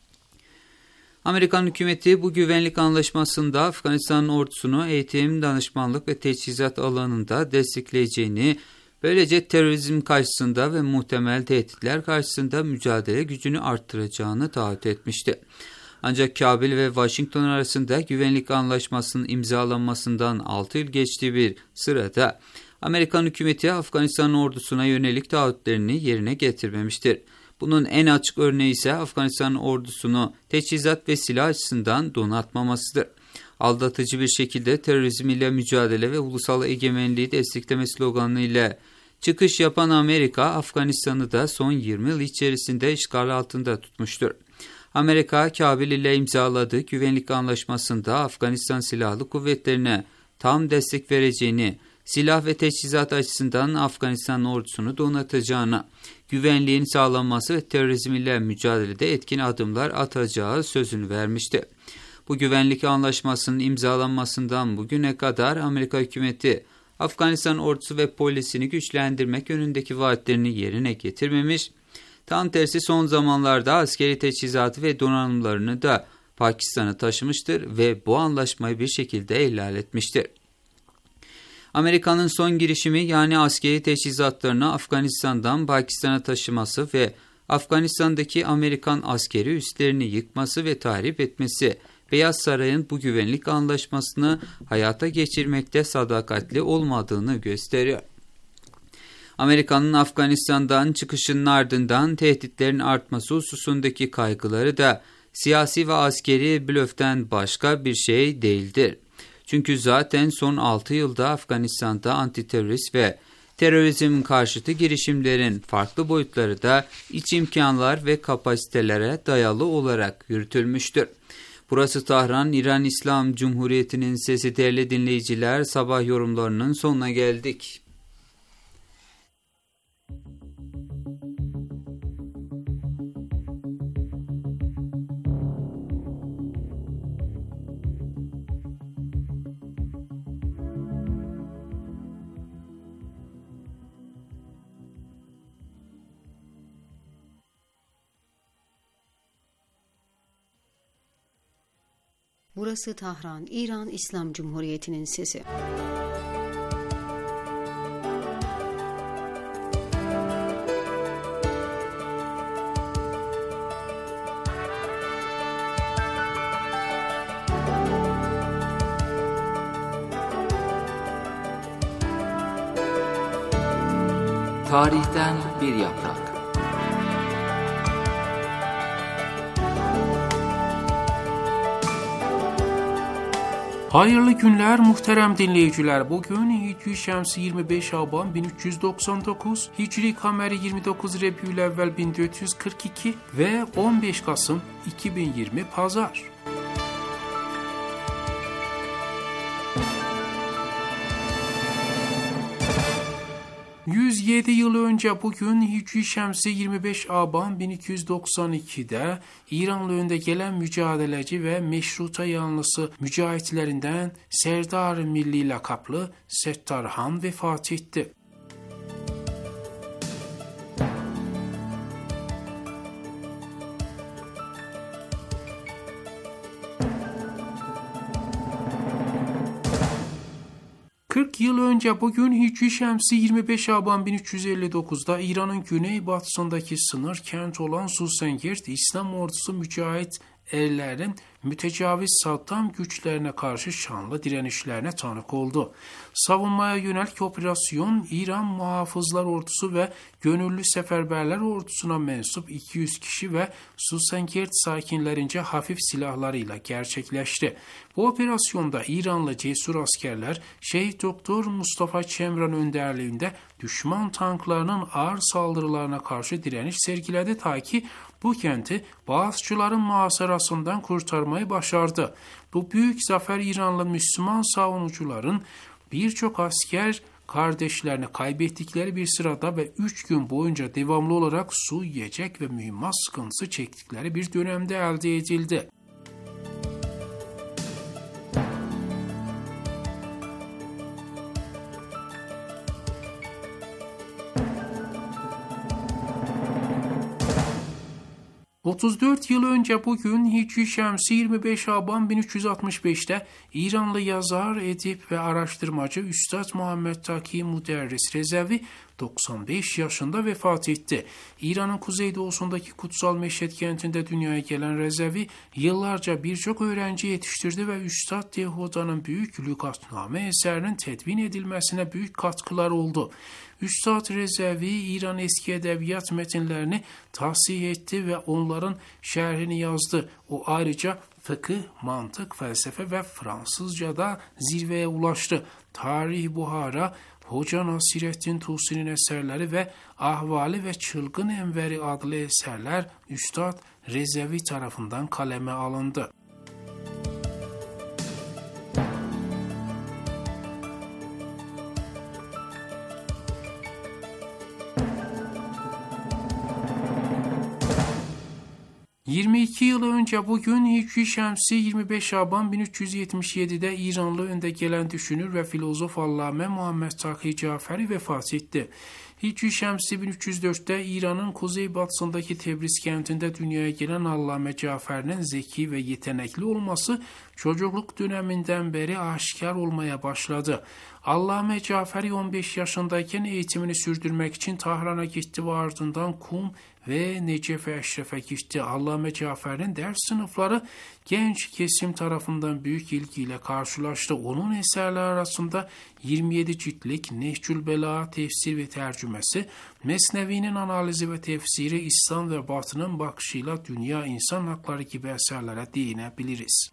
Amerikan hükümeti bu güvenlik anlaşmasında Afganistan ordusunu eğitim, danışmanlık ve teçhizat alanında destekleyeceğini, böylece terörizm karşısında ve muhtemel tehditler karşısında mücadele gücünü arttıracağını taahhüt etmişti. Ancak Kabil ve Washington arasında güvenlik anlaşmasının imzalanmasından 6 yıl geçtiği bir sırada Amerikan hükümeti Afganistan ordusuna yönelik taahhütlerini yerine getirmemiştir. Bunun en açık örneği ise Afganistan ordusunu teçhizat ve silah açısından donatmamasıdır. Aldatıcı bir şekilde terörizm ile mücadele ve ulusal egemenliği destekleme sloganı ile çıkış yapan Amerika, Afganistan'ı da son 20 yıl içerisinde işgal altında tutmuştur. Amerika, Kabil ile imzaladığı güvenlik anlaşmasında Afganistan Silahlı Kuvvetlerine tam destek vereceğini, silah ve teçhizat açısından Afganistan ordusunu donatacağını, güvenliğin sağlanması ve terörizm ile mücadelede etkin adımlar atacağı sözünü vermişti. Bu güvenlik anlaşmasının imzalanmasından bugüne kadar Amerika hükümeti, Afganistan ordusu ve polisini güçlendirmek yönündeki vaatlerini yerine getirmemiş, tam tersi son zamanlarda askeri teçhizatı ve donanımlarını da Pakistan'a taşımıştır ve bu anlaşmayı bir şekilde ihlal etmiştir. Amerika'nın son girişimi, yani askeri teçhizatlarını Afganistan'dan Pakistan'a taşıması ve Afganistan'daki Amerikan askeri üslerini yıkması ve tahrip etmesi, Beyaz Saray'ın bu güvenlik anlaşmasını hayata geçirmekte sadakatli olmadığını gösteriyor. Amerika'nın Afganistan'dan çıkışının ardından tehditlerin artması hususundaki kaygıları da siyasi ve askeri blöften başka bir şey değildir. Çünkü zaten son 6 yılda Afganistan'da antiterörist ve terörizm karşıtı girişimlerin farklı boyutları da iç imkanlar ve kapasitelere dayalı olarak yürütülmüştür. Burası Tahran, İran İslam Cumhuriyeti'nin sesi. Değerli dinleyiciler, sabah yorumlarının sonuna geldik. Burası Tahran, İran İslam Cumhuriyeti'nin sesi. Tarihten bir yaprak. Hayırlı günler muhterem dinleyiciler. Bugün Hicri Şemsi 25 Şaban 1399, Hicri Kameri 29 Rebiyülevvel 1442 ve 15 Kasım 2020 Pazar. ...107 yıl önce bugün Hicri Şemsi 25 Şaban 1292'de İranlı önde gelen mücadeleci ve meşruta yanlısı mücahitlerinden Serdar Milli lakaplı Settar Han vefat etti. Yıl önce bugün Hicri Şemsi 25 Şaban 1359'da İran'ın güneybatısındaki sınır kent olan Susengird İslam ordusu mücahit erlerin mütecaviz Saddam güçlerine karşı şanlı direnişlerine tanık oldu. Savunmaya yönelik operasyon İran Muhafızlar Ordusu ve Gönüllü Seferberler Ordusu'na mensup 200 kişi ve Susengert sakinlerince hafif silahlarıyla gerçekleşti. Bu operasyonda İranlı cesur askerler Şehit Doktor Mustafa Çemran önderliğinde düşman tanklarının ağır saldırılarına karşı direniş sergiledi ta ki bu kenti Bağızçıların muhasarasından kurtarmayı başardı. Bu büyük zafer İranlı Müslüman savunucuların birçok asker kardeşlerini kaybettikleri bir sırada ve 3 gün boyunca devamlı olarak su, yiyecek ve mühimmat sıkıntısı çektikleri bir dönemde elde edildi. ...34 yıl önce bugün Hicri Şemsi 25 Şaban 1365'te İranlı yazar, edip ve araştırmacı Üstad Muhammed Taki Müderris Rezevi 95 yaşında vefat etti. İran'ın kuzeydoğusundaki Kutsal Meşhed kentinde dünyaya gelen Rezevi yıllarca birçok öğrenci yetiştirdi ve Üstad Dehuda'nın büyük lügatname eserinin tedvin edilmesine büyük katkılar oldu. Üstad Rezevi İran eski edebiyat metinlerini tahsih etti ve onların şerhini yazdı. O ayrıca fıkıh, mantık, felsefe ve Fransızca'da zirveye ulaştı. Tarih Buhara, Hoca Nasirettin Tusi'nin eserleri ve Ahvali ve Çılgın Enveri adlı eserler Üstad Rezevi tarafından kaleme alındı. ...22 yıl önce bugün Hicri Şemsi 25 Şaban 1377'de İranlı önde gelen düşünür ve filozof Allame Muhammed Taki Caferi vefat etti. Hicri Şemsi 1304'te İran'ın kuzeybatısındaki Tebriz kentinde dünyaya gelen Allame Caferi'nin zeki ve yetenekli olması çocukluk döneminden beri aşikar olmaya başladı. Allame Caferi 15 yaşındayken eğitimini sürdürmek için Tahran'a gitti ve ardından Kum ve Necef-i Eşref'e gitti. Allame Caferi'nin ders sınıfları genç kesim tarafından büyük ilgiyle karşılaştı. Onun eserleri arasında 27 ciltlik Nehcül Belağa tefsir ve tercümesi, Mesnevi'nin analizi ve tefsiri, İslam ve Batı'nın bakışıyla dünya insan hakları gibi eserlere değinebiliriz.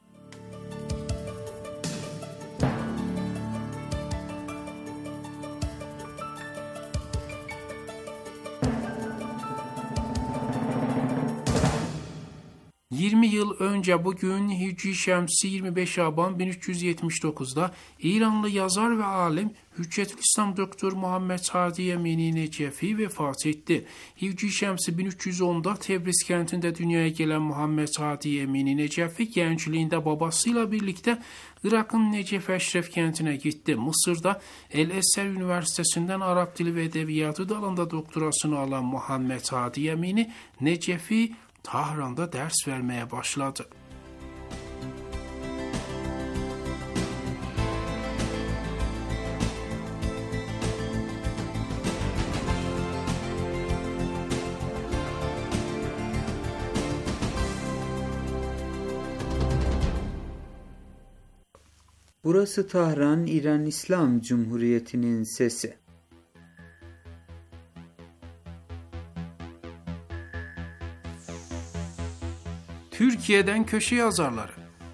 ...20 yıl önce bugün Hicri Şemsi 25 Şaban 1379'da İranlı yazar ve alim Hüccetülislam Doktor Muhammed Hadi Emini Necefi vefat etti. Hicri Şemsi 1310'da Tebriz kentinde dünyaya gelen Muhammed Hadi Emini Necefi gençliğinde babasıyla birlikte Irak'ın Necef Eşref kentine gitti. Mısır'da El-Eser Üniversitesi'nden Arap Dili ve Edebiyatı dalında doktorasını alan Muhammed Hadi Emini Necefi Tahran'da ders vermeye başladı. Burası Tahran, İran İslam Cumhuriyeti'nin sesi. Türkiye'den köşe yazarları.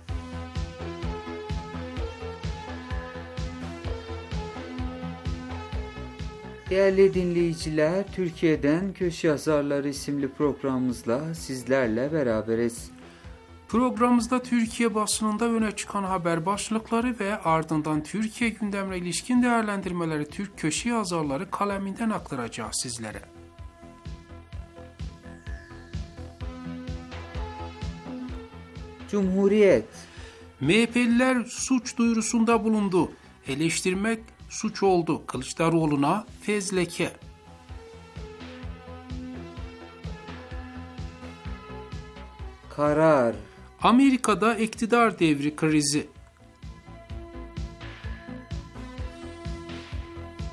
Değerli dinleyiciler, Türkiye'den Köşe Yazarları isimli programımızla sizlerle beraberiz. Programımızda Türkiye basınında öne çıkan haber başlıkları ve ardından Türkiye gündemine ilişkin değerlendirmeleri Türk köşe yazarları kaleminden aktaracağız sizlere. Cumhuriyet. MHP'liler suç duyurusunda bulundu. Eleştirmek suç oldu. Kılıçdaroğlu'na fezleke. Karar. Amerika'da iktidar devri krizi.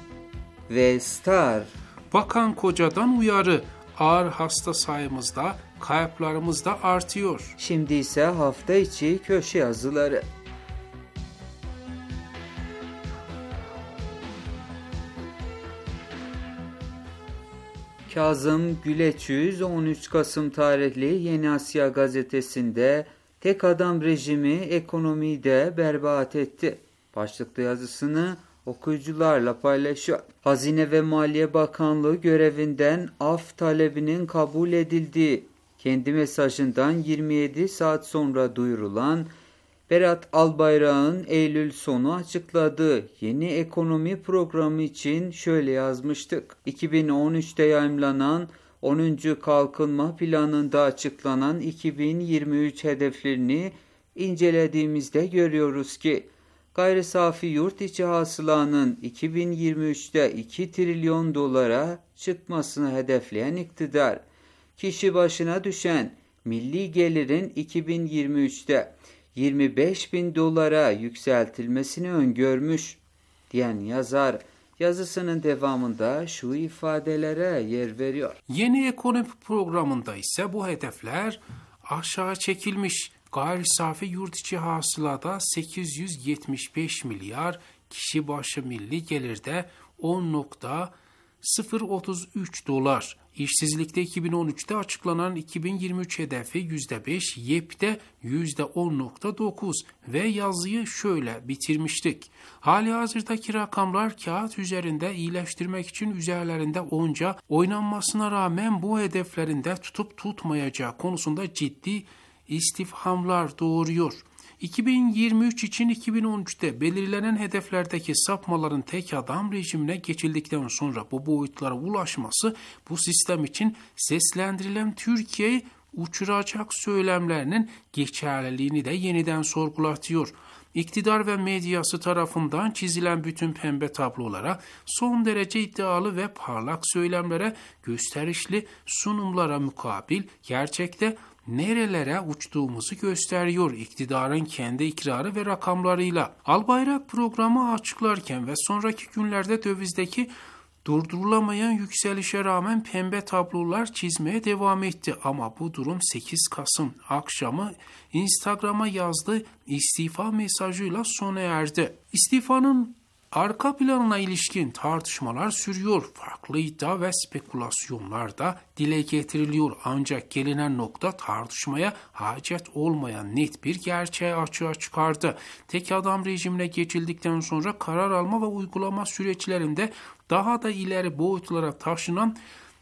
Ve Star. Bakan Koca'dan uyarı. Ağır hasta sayımızda kayıplarımız da artıyor. Şimdi ise hafta içi köşe yazıları. Kazım Güleçüz 13 Kasım tarihli Yeni Asya gazetesinde tek adam rejimi ekonomiyi de berbat etti başlıklı yazısını okuyucularla paylaşıyor. Hazine ve Maliye Bakanlığı görevinden af talebinin kabul edildiği kendi mesajından 27 saat sonra duyurulan Berat Albayrak'ın Eylül sonu açıkladığı yeni ekonomi programı için şöyle yazmıştık. 2013'te yayımlanan 10. Kalkınma Planı'nda açıklanan 2023 hedeflerini incelediğimizde görüyoruz ki gayri safi yurt içi hasılanın 2023'te 2 trilyon dolara çıkmasını hedefleyen iktidar, kişi başına düşen milli gelirin 2023'te 25 bin dolara yükseltilmesini öngörmüş diyen yazar yazısının devamında şu ifadelere yer veriyor. Yeni ekonomi programında ise bu hedefler aşağı çekilmiş. Gayri safi yurt içi hasılada 875 milyar, kişi başı milli gelirde 10.033 dolar. İşsizlikte 2013'te açıklanan 2023 hedefi %5, YEP'te %10.9 ve yazıyı şöyle bitirmiştik. Halihazırdaki rakamlar kağıt üzerinde iyileştirmek için üzerlerinde onca oynanmasına rağmen bu hedeflerinde tutup tutmayacağı konusunda ciddi istifhamlar doğuruyor. 2023 için 2013'te belirlenen hedeflerdeki sapmaların tek adam rejimine geçildikten sonra bu boyutlara ulaşması bu sistem için seslendirilen Türkiye'yi uçuracak söylemlerinin geçerliliğini de yeniden sorgulatıyor. İktidar ve medyası tarafından çizilen bütün pembe tablolara, son derece iddialı ve parlak söylemlere, gösterişli sunumlara mukabil gerçekte nerelere uçtuğumuzu gösteriyor iktidarın kendi ikrarı ve rakamlarıyla. Albayrak programı açıklarken ve sonraki günlerde dövizdeki durdurulamayan yükselişe rağmen pembe tablolar çizmeye devam etti. Ama bu durum 8 Kasım akşamı Instagram'a yazdığı istifa mesajıyla sona erdi. İstifanın arka planına ilişkin tartışmalar sürüyor. Farklı iddia ve spekülasyonlar da dile getiriliyor. Ancak gelinen nokta tartışmaya hacet olmayan net bir gerçeği açığa çıkardı. Tek adam rejimine geçildikten sonra karar alma ve uygulama süreçlerinde daha da ileri boyutlara taşınan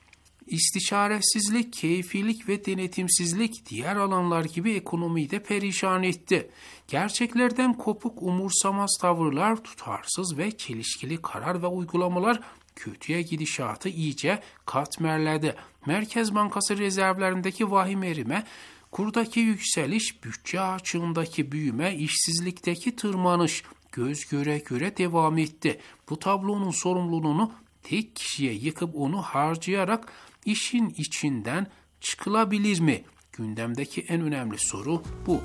istişaresizlik, keyfilik ve denetimsizlik diğer alanlar gibi ekonomiyi de perişan etti. Gerçeklerden kopuk umursamaz tavırlar, tutarsız ve çelişkili karar ve uygulamalar kötüye gidişatı iyice katmerledi. Merkez Bankası rezervlerindeki vahim erime, kurdaki yükseliş, bütçe açığındaki büyüme, işsizlikteki tırmanış göz göre göre devam etti. Bu tablonun sorumluluğunu tek kişiye yıkıp onu harcayarak işin içinden çıkılabilir mi? Gündemdeki en önemli soru bu.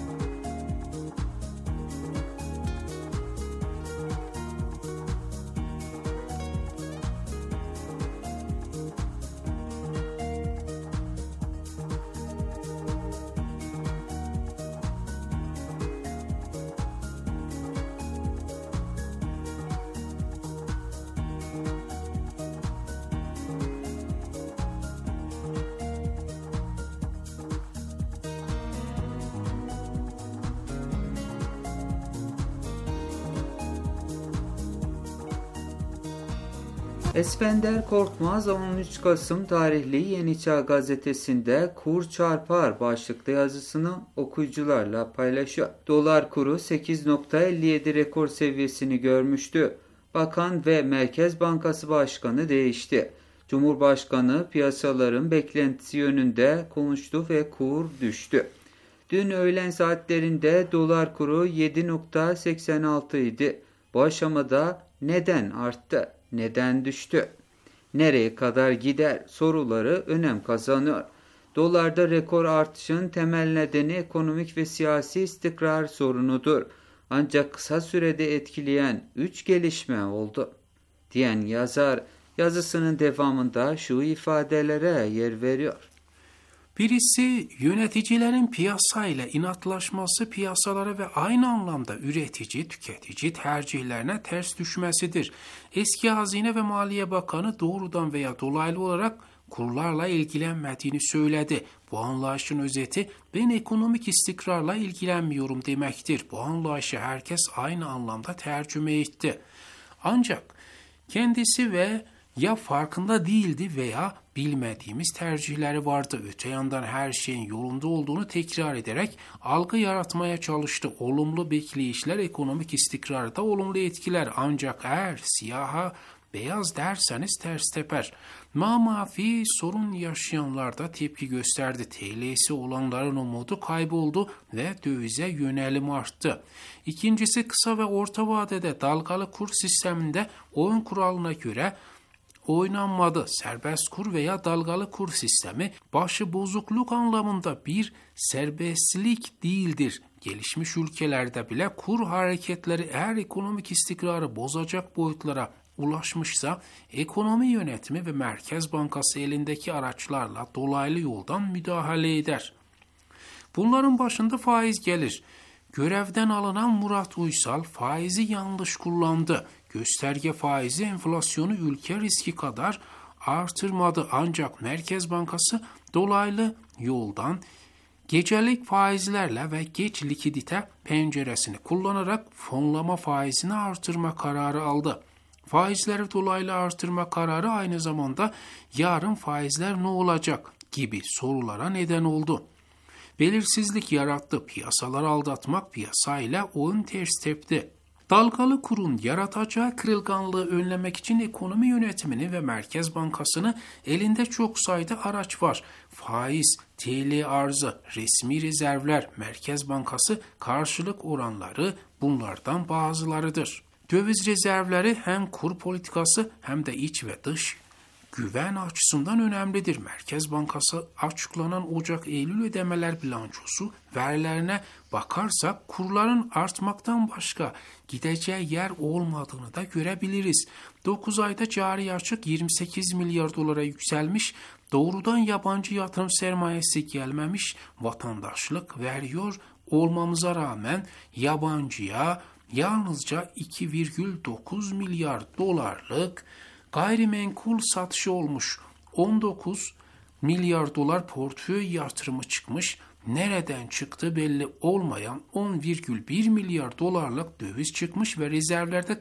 Esfender Korkmaz 13 Kasım tarihli Yeni Çağ gazetesinde kur çarpar başlıklı yazısını okuyucularla paylaşıyor. Dolar kuru 8.57 rekor seviyesini görmüştü. Bakan ve Merkez Bankası Başkanı değişti. Cumhurbaşkanı piyasaların beklentisi yönünde konuştu ve kur düştü. Dün öğlen saatlerinde dolar kuru 7.86 idi. Bu aşamada neden arttı? Neden düştü? Nereye kadar gider soruları önem kazanıyor. Dolarda rekor artışın temel nedeni ekonomik ve siyasi istikrar sorunudur. Ancak kısa sürede etkileyen 3 gelişme oldu diyen yazar yazısının devamında şu ifadelere yer veriyor. Birisi yöneticilerin piyasa ile inatlaşması, piyasalara ve aynı anlamda üretici, tüketici tercihlerine ters düşmesidir. Eski Hazine ve Maliye Bakanı doğrudan veya dolaylı olarak kurlarla ilgilenmediğini söyledi. Bu anlayışın özeti ben ekonomik istikrarla ilgilenmiyorum demektir. Bu anlayışı herkes aynı anlamda tercüme etti. Ancak kendisi ve ya farkında değildi veya bilmediğimiz tercihleri vardı. Öte yandan her şeyin yolunda olduğunu tekrar ederek algı yaratmaya çalıştı. Olumlu bekleyişler ekonomik istikrarı da olumlu etkiler. Ancak eğer siyaha beyaz derseniz ters teper. Mamafi sorun yaşayanlarda tepki gösterdi. TL'si olanların umudu kayboldu ve dövize yönelim arttı. İkincisi kısa ve orta vadede dalgalı kur sisteminde oyun kuralına göre oynanmadı. Serbest kur veya dalgalı kur sistemi başı bozukluk anlamında bir serbestlik değildir. Gelişmiş ülkelerde bile kur hareketleri eğer ekonomik istikrarı bozacak boyutlara ulaşmışsa ekonomi yönetimi ve Merkez Bankası elindeki araçlarla dolaylı yoldan müdahale eder. Bunların başında faiz gelir. Görevden alınan Murat Uysal faizi yanlış kullandı. Gösterge faizi enflasyonu ülke riski kadar artırmadı. Ancak Merkez Bankası dolaylı yoldan gecelik faizlerle ve geç likidite penceresini kullanarak fonlama faizini artırma kararı aldı. Faizleri dolaylı artırma kararı aynı zamanda yarın faizler ne olacak gibi sorulara neden oldu. Belirsizlik yarattı. Piyasaları aldatmak piyasayla oyun ters tepti. Dalgalı kurun yaratacağı kırılganlığı önlemek için ekonomi yönetimini ve Merkez Bankası'nı elinde çok sayıda araç var. Faiz, TL arzı, resmi rezervler, Merkez Bankası karşılık oranları bunlardan bazılarıdır. Döviz rezervleri hem kur politikası hem de iç ve dış güven açısından önemlidir. Merkez Bankası açıklanan Ocak-Eylül ödemeler bilançosu verilerine bakarsak kurların artmaktan başka gideceği yer olmadığını da görebiliriz. 9 ayda cari açık 28 milyar dolara yükselmiş, doğrudan yabancı yatırım sermayesi gelmemiş, vatandaşlık veriyor olmamıza rağmen yabancıya yalnızca 2,9 milyar dolarlık gayrimenkul satışı olmuş. 19 milyar dolar portföy yatırımı çıkmış. Nereden çıktı belli olmayan 10,1 milyar dolarlık döviz çıkmış ve rezervlerde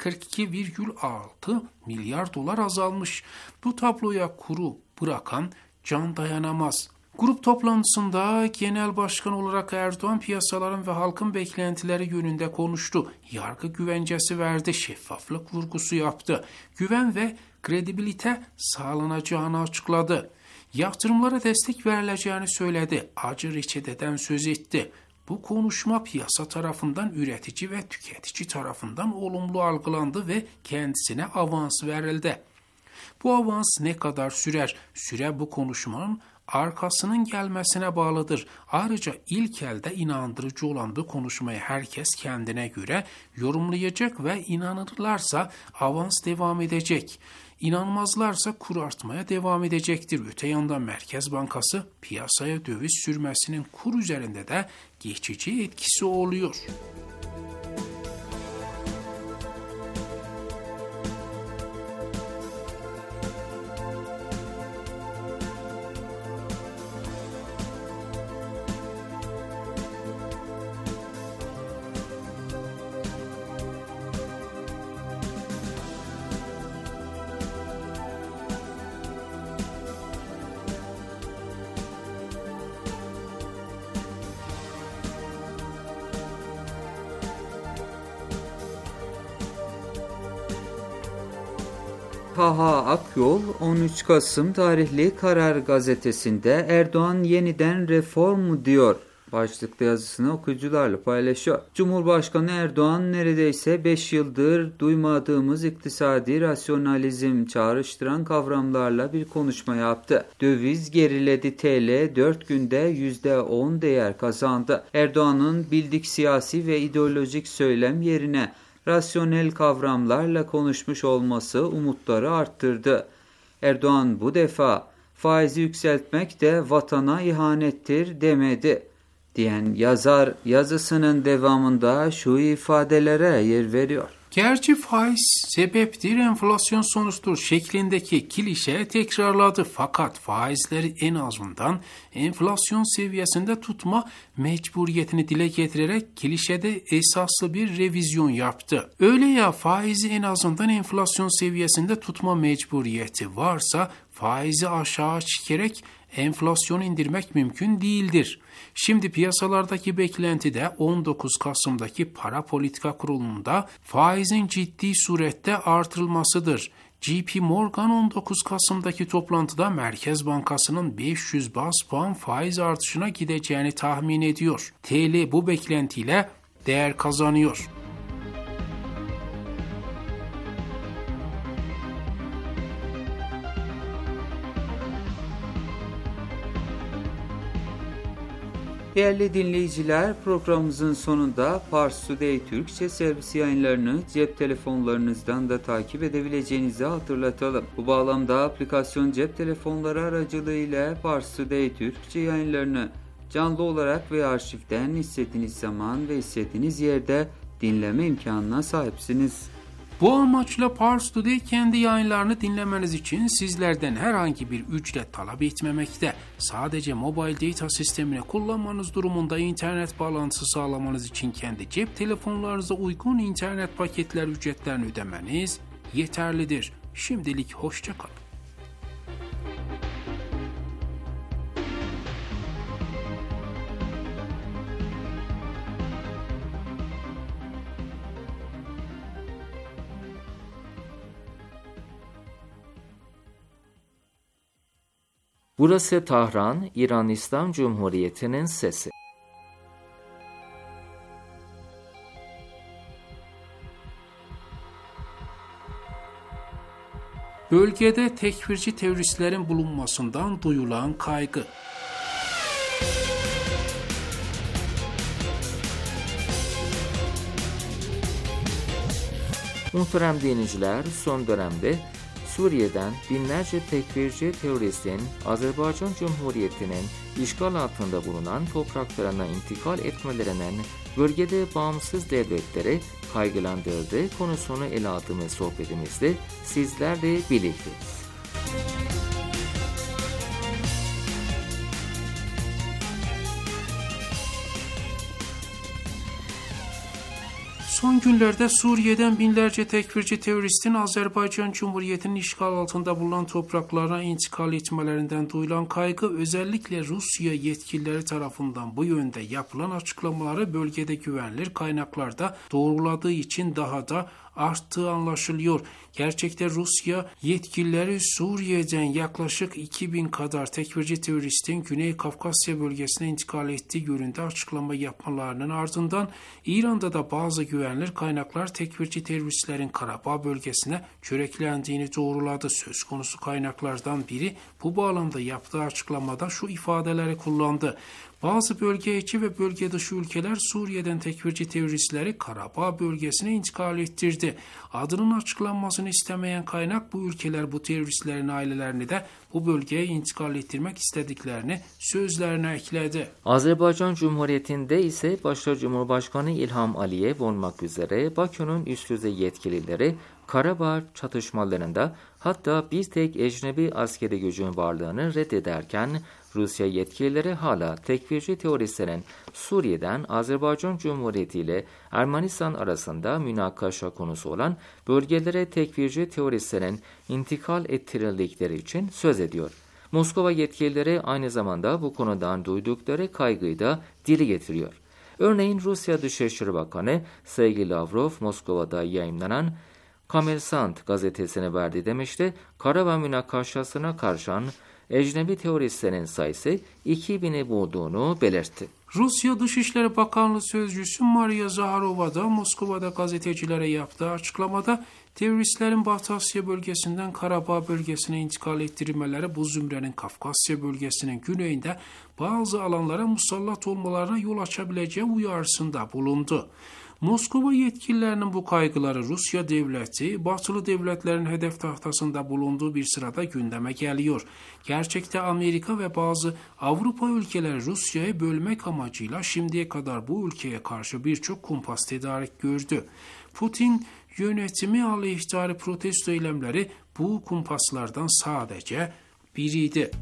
42,6 milyar dolar azalmış. Bu tabloya kuru bırakan can dayanamaz. Grup toplantısında genel başkan olarak Erdoğan piyasaların ve halkın beklentileri yönünde konuştu. Yargı güvencesi verdi, şeffaflık vurgusu yaptı. Güven ve kredibilite sağlanacağını açıkladı. Yatırımlara destek verileceğini söyledi. Acı reçeteden söz etti. Bu konuşma piyasa tarafından üretici ve tüketici tarafından olumlu algılandı ve kendisine avans verildi. Bu avans ne kadar sürer? Süre bu konuşmanın arkasının gelmesine bağlıdır. Ayrıca ilk elde inandırıcı olan bu konuşmayı herkes kendine göre yorumlayacak ve inanırlarsa avans devam edecek. İnanmazlarsa kur artmaya devam edecektir. Öte yandan Merkez Bankası piyasaya döviz sürmesinin kur üzerinde de geçici etkisi oluyor. Taha Akyol 13 Kasım tarihli Karar Gazetesi'nde Erdoğan yeniden reform mu diyor başlıklı yazısını okuyucularla paylaşıyor. Cumhurbaşkanı Erdoğan neredeyse 5 yıldır duymadığımız iktisadi rasyonalizm çağrıştıran kavramlarla bir konuşma yaptı. Döviz geriledi, TL 4 günde %10 değer kazandı. Erdoğan'ın bildik siyasi ve ideolojik söylem yerine rasyonel kavramlarla konuşmuş olması umutları arttırdı. Erdoğan bu defa faizi yükseltmek de vatana ihanettir demedi diyen yazar yazısının devamında şu ifadelere yer veriyor. Gerçi faiz sebeptir, enflasyon sonuçtur şeklindeki klişe tekrarladı. Fakat faizleri en azından enflasyon seviyesinde tutma mecburiyetini dile getirerek klişede esaslı bir revizyon yaptı. Öyle ya, faizi en azından enflasyon seviyesinde tutma mecburiyeti varsa faizi aşağı çekerek enflasyonu indirmek mümkün değildir. Şimdi piyasalardaki beklenti de 19 Kasım'daki Para Politika Kurulu'nda faizin ciddi surette artırılmasıdır. JP Morgan 19 Kasım'daki toplantıda Merkez Bankası'nın 500 bas puan faiz artışına gideceğini tahmin ediyor. TL bu beklentiyle değer kazanıyor. Değerli dinleyiciler, programımızın sonunda Pars Today Türkçe servis yayınlarını cep telefonlarınızdan da takip edebileceğinizi hatırlatalım. Bu bağlamda aplikasyon cep telefonları aracılığıyla Pars Today Türkçe yayınlarını canlı olarak ve arşivden istediğiniz zaman ve istediğiniz yerde dinleme imkanına sahipsiniz. Bu amaçla Pars Today kendi yayınlarını dinlemeniz için sizlerden herhangi bir ücret talep etmemekte. Sadece mobile data sistemini kullanmanız durumunda internet bağlantısı sağlamanız için kendi cep telefonlarınıza uygun internet paketler ücretlerini ödemeniz yeterlidir. Şimdilik hoşça kalın. Burası Tahran, İran İslam Cumhuriyeti'nin sesi. Bölgede tekfirci teröristlerin bulunmasından duyulan kaygı. Muhterem dinleyiciler, son dönemde Suriye'den binlerce tekfirci teröristin Azerbaycan Cumhuriyeti'nin işgal altında bulunan topraklarına intikal etmelerinin bölgede bağımsız devletleri kaygılandırdığı konusunu ele aldığımız sohbetimizde sizlerle birlikteyiz. Son günlerde Suriye'den binlerce tekfirci teröristin Azerbaycan Cumhuriyeti'nin işgal altında bulunan topraklarına intikal etmelerinden duyulan kaygı, özellikle Rusya yetkilileri tarafından bu yönde yapılan açıklamaları bölgede güvenilir kaynaklarda doğruladığı için daha da arttığı anlaşılıyor. Gerçekte Rusya yetkilileri Suriye'den yaklaşık 2000 kadar tekfirci teröristin Güney Kafkasya bölgesine intikal ettiği yönünde açıklama yapmalarının ardından İran'da da bazı güvenilir kaynaklar tekfirci teröristlerin Karabağ bölgesine çöreklendiğini doğruladı. Söz konusu kaynaklardan biri bu bağlamda yaptığı açıklamada şu ifadeleri kullandı. Bazı bölge içi ve bölge dışı ülkeler Suriye'den tekfirci teröristleri Karabağ bölgesine intikal ettirdi. Adının açıklanmasını istemeyen kaynak bu ülkeler bu teröristlerin ailelerini de bu bölgeye intikal ettirmek istediklerini sözlerine ekledi. Azerbaycan Cumhuriyeti'nde ise başta Cumhurbaşkanı İlham Aliyev olmak üzere Bakü'nün üst düzey yetkilileri Karabağ çatışmalarında hatta bir tek ecnebi askeri gücün varlığını reddederken Rusya yetkilileri hala tekfirci teröristlerin Suriye'den Azerbaycan Cumhuriyeti ile Ermenistan arasında münakaşa konusu olan bölgelere tekfirci teröristlerin intikal ettirildikleri için söz ediyor. Moskova yetkilileri aynı zamanda bu konudan duydukları kaygıyı da dile getiriyor. Örneğin Rusya Dışişleri Bakanı Sergey Lavrov Moskova'da yayımlanan Kommersant gazetesine verdiği demişti, Karabağ münakaşasına karşılan ecnebi teröristlerin sayısı 2000'i bulduğunu belirtti. Rusya Dışişleri Bakanlığı Sözcüsü Maria Zaharova da Moskova'da gazetecilere yaptığı açıklamada teröristlerin Batı Asya bölgesinden Karabağ bölgesine intikal ettirilmeleri bu zümrenin Kafkasya bölgesinin güneyinde bazı alanlara musallat olmalarına yol açabileceği uyarısında bulundu. Moskova yetkililərinin bu qayğıları Rusiya devləti, batılı devletlerin hedef tahtasında bulunduğu bir sırada gündeme geliyor. Gerçekte Amerika ve bazı Avrupa ülkeleri Rusya'yı bölmek amacıyla şimdiye kadar bu ülkeye karşı birçok kumpas tedarik gördü. Putin yönetimi aleyhtarı protesto eylemleri bu kumpaslardan sadece biriydi.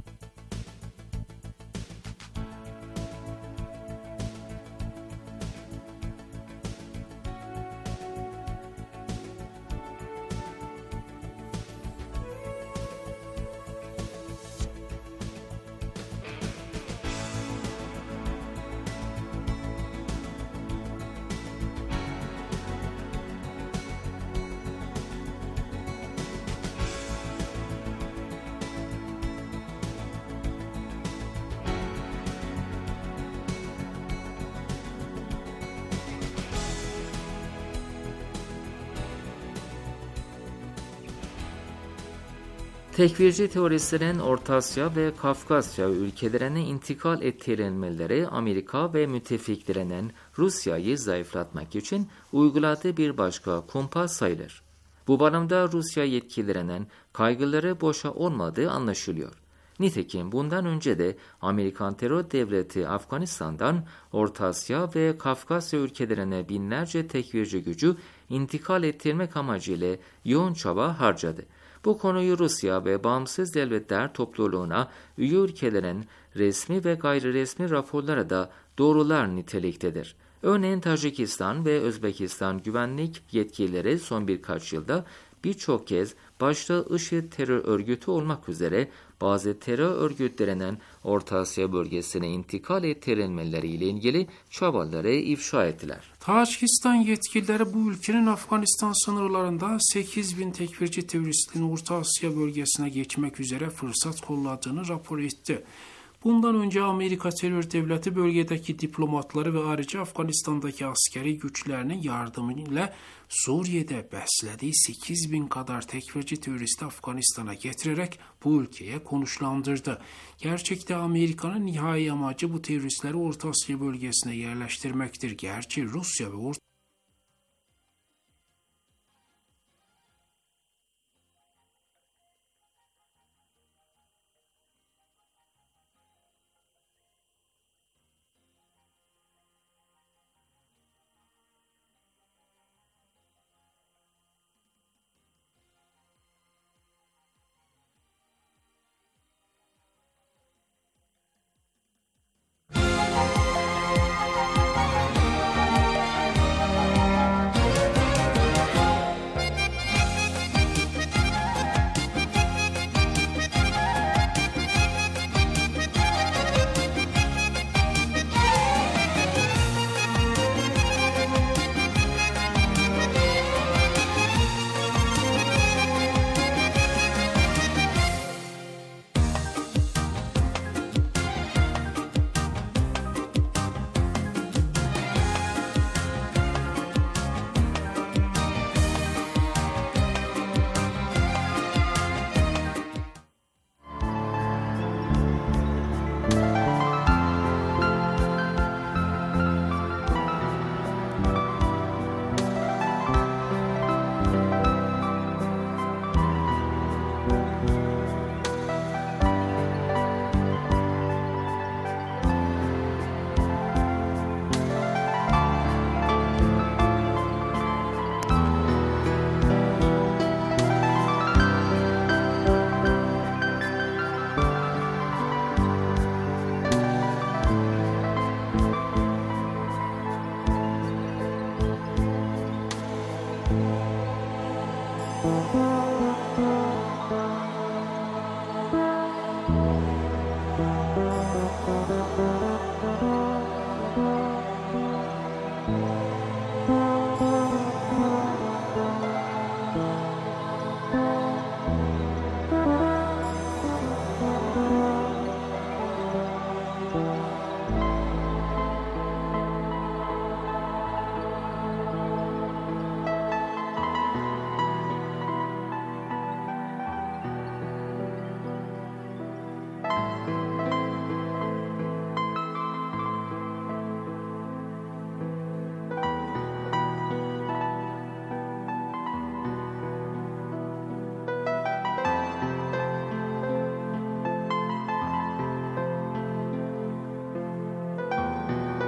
Tekfirci teröristlerin Orta Asya ve Kafkasya ülkelerine intikal ettirilmeleri Amerika ve müttefiklerinin Rusya'yı zayıflatmak için uyguladığı bir başka kumpas sayılır. Bu bağlamda Rusya yetkililerinin kaygıları boşa olmadığı anlaşılıyor. Nitekim bundan önce de Amerikan terör devleti Afganistan'dan Orta Asya ve Kafkasya ülkelerine binlerce tekfirci gücü intikal ettirmek amacıyla yoğun çaba harcadı. Bu konuyu Rusya ve Bağımsız Devletler Topluluğu'na üye ülkelerin resmi ve gayri resmi raporları da doğrular niteliktedir. Örneğin Tacikistan ve Özbekistan güvenlik yetkilileri son birkaç yılda birçok kez başta IŞİD terör örgütü olmak üzere bazı terör örgütlerinin Orta Asya bölgesine intikal ettirilmeleriyle ilgili çabaları ifşa ettiler. Tacikistan yetkilileri bu ülkenin Afganistan sınırlarında 8.000 tekfirci teröristin Orta Asya bölgesine geçmek üzere fırsat kolladığını rapor etti. Bundan önce Amerika terör devleti bölgedeki diplomatları ve ayrıca Afganistan'daki askeri güçlerinin yardımıyla Suriye'de beslediği 8.000 kadar tekfirci teröristi Afganistan'a getirerek bu ülkeye konuşlandırdı. Gerçekte Amerika'nın nihai amacı bu teröristleri Orta Asya bölgesine yerleştirmektir. Gerçi Rusya ve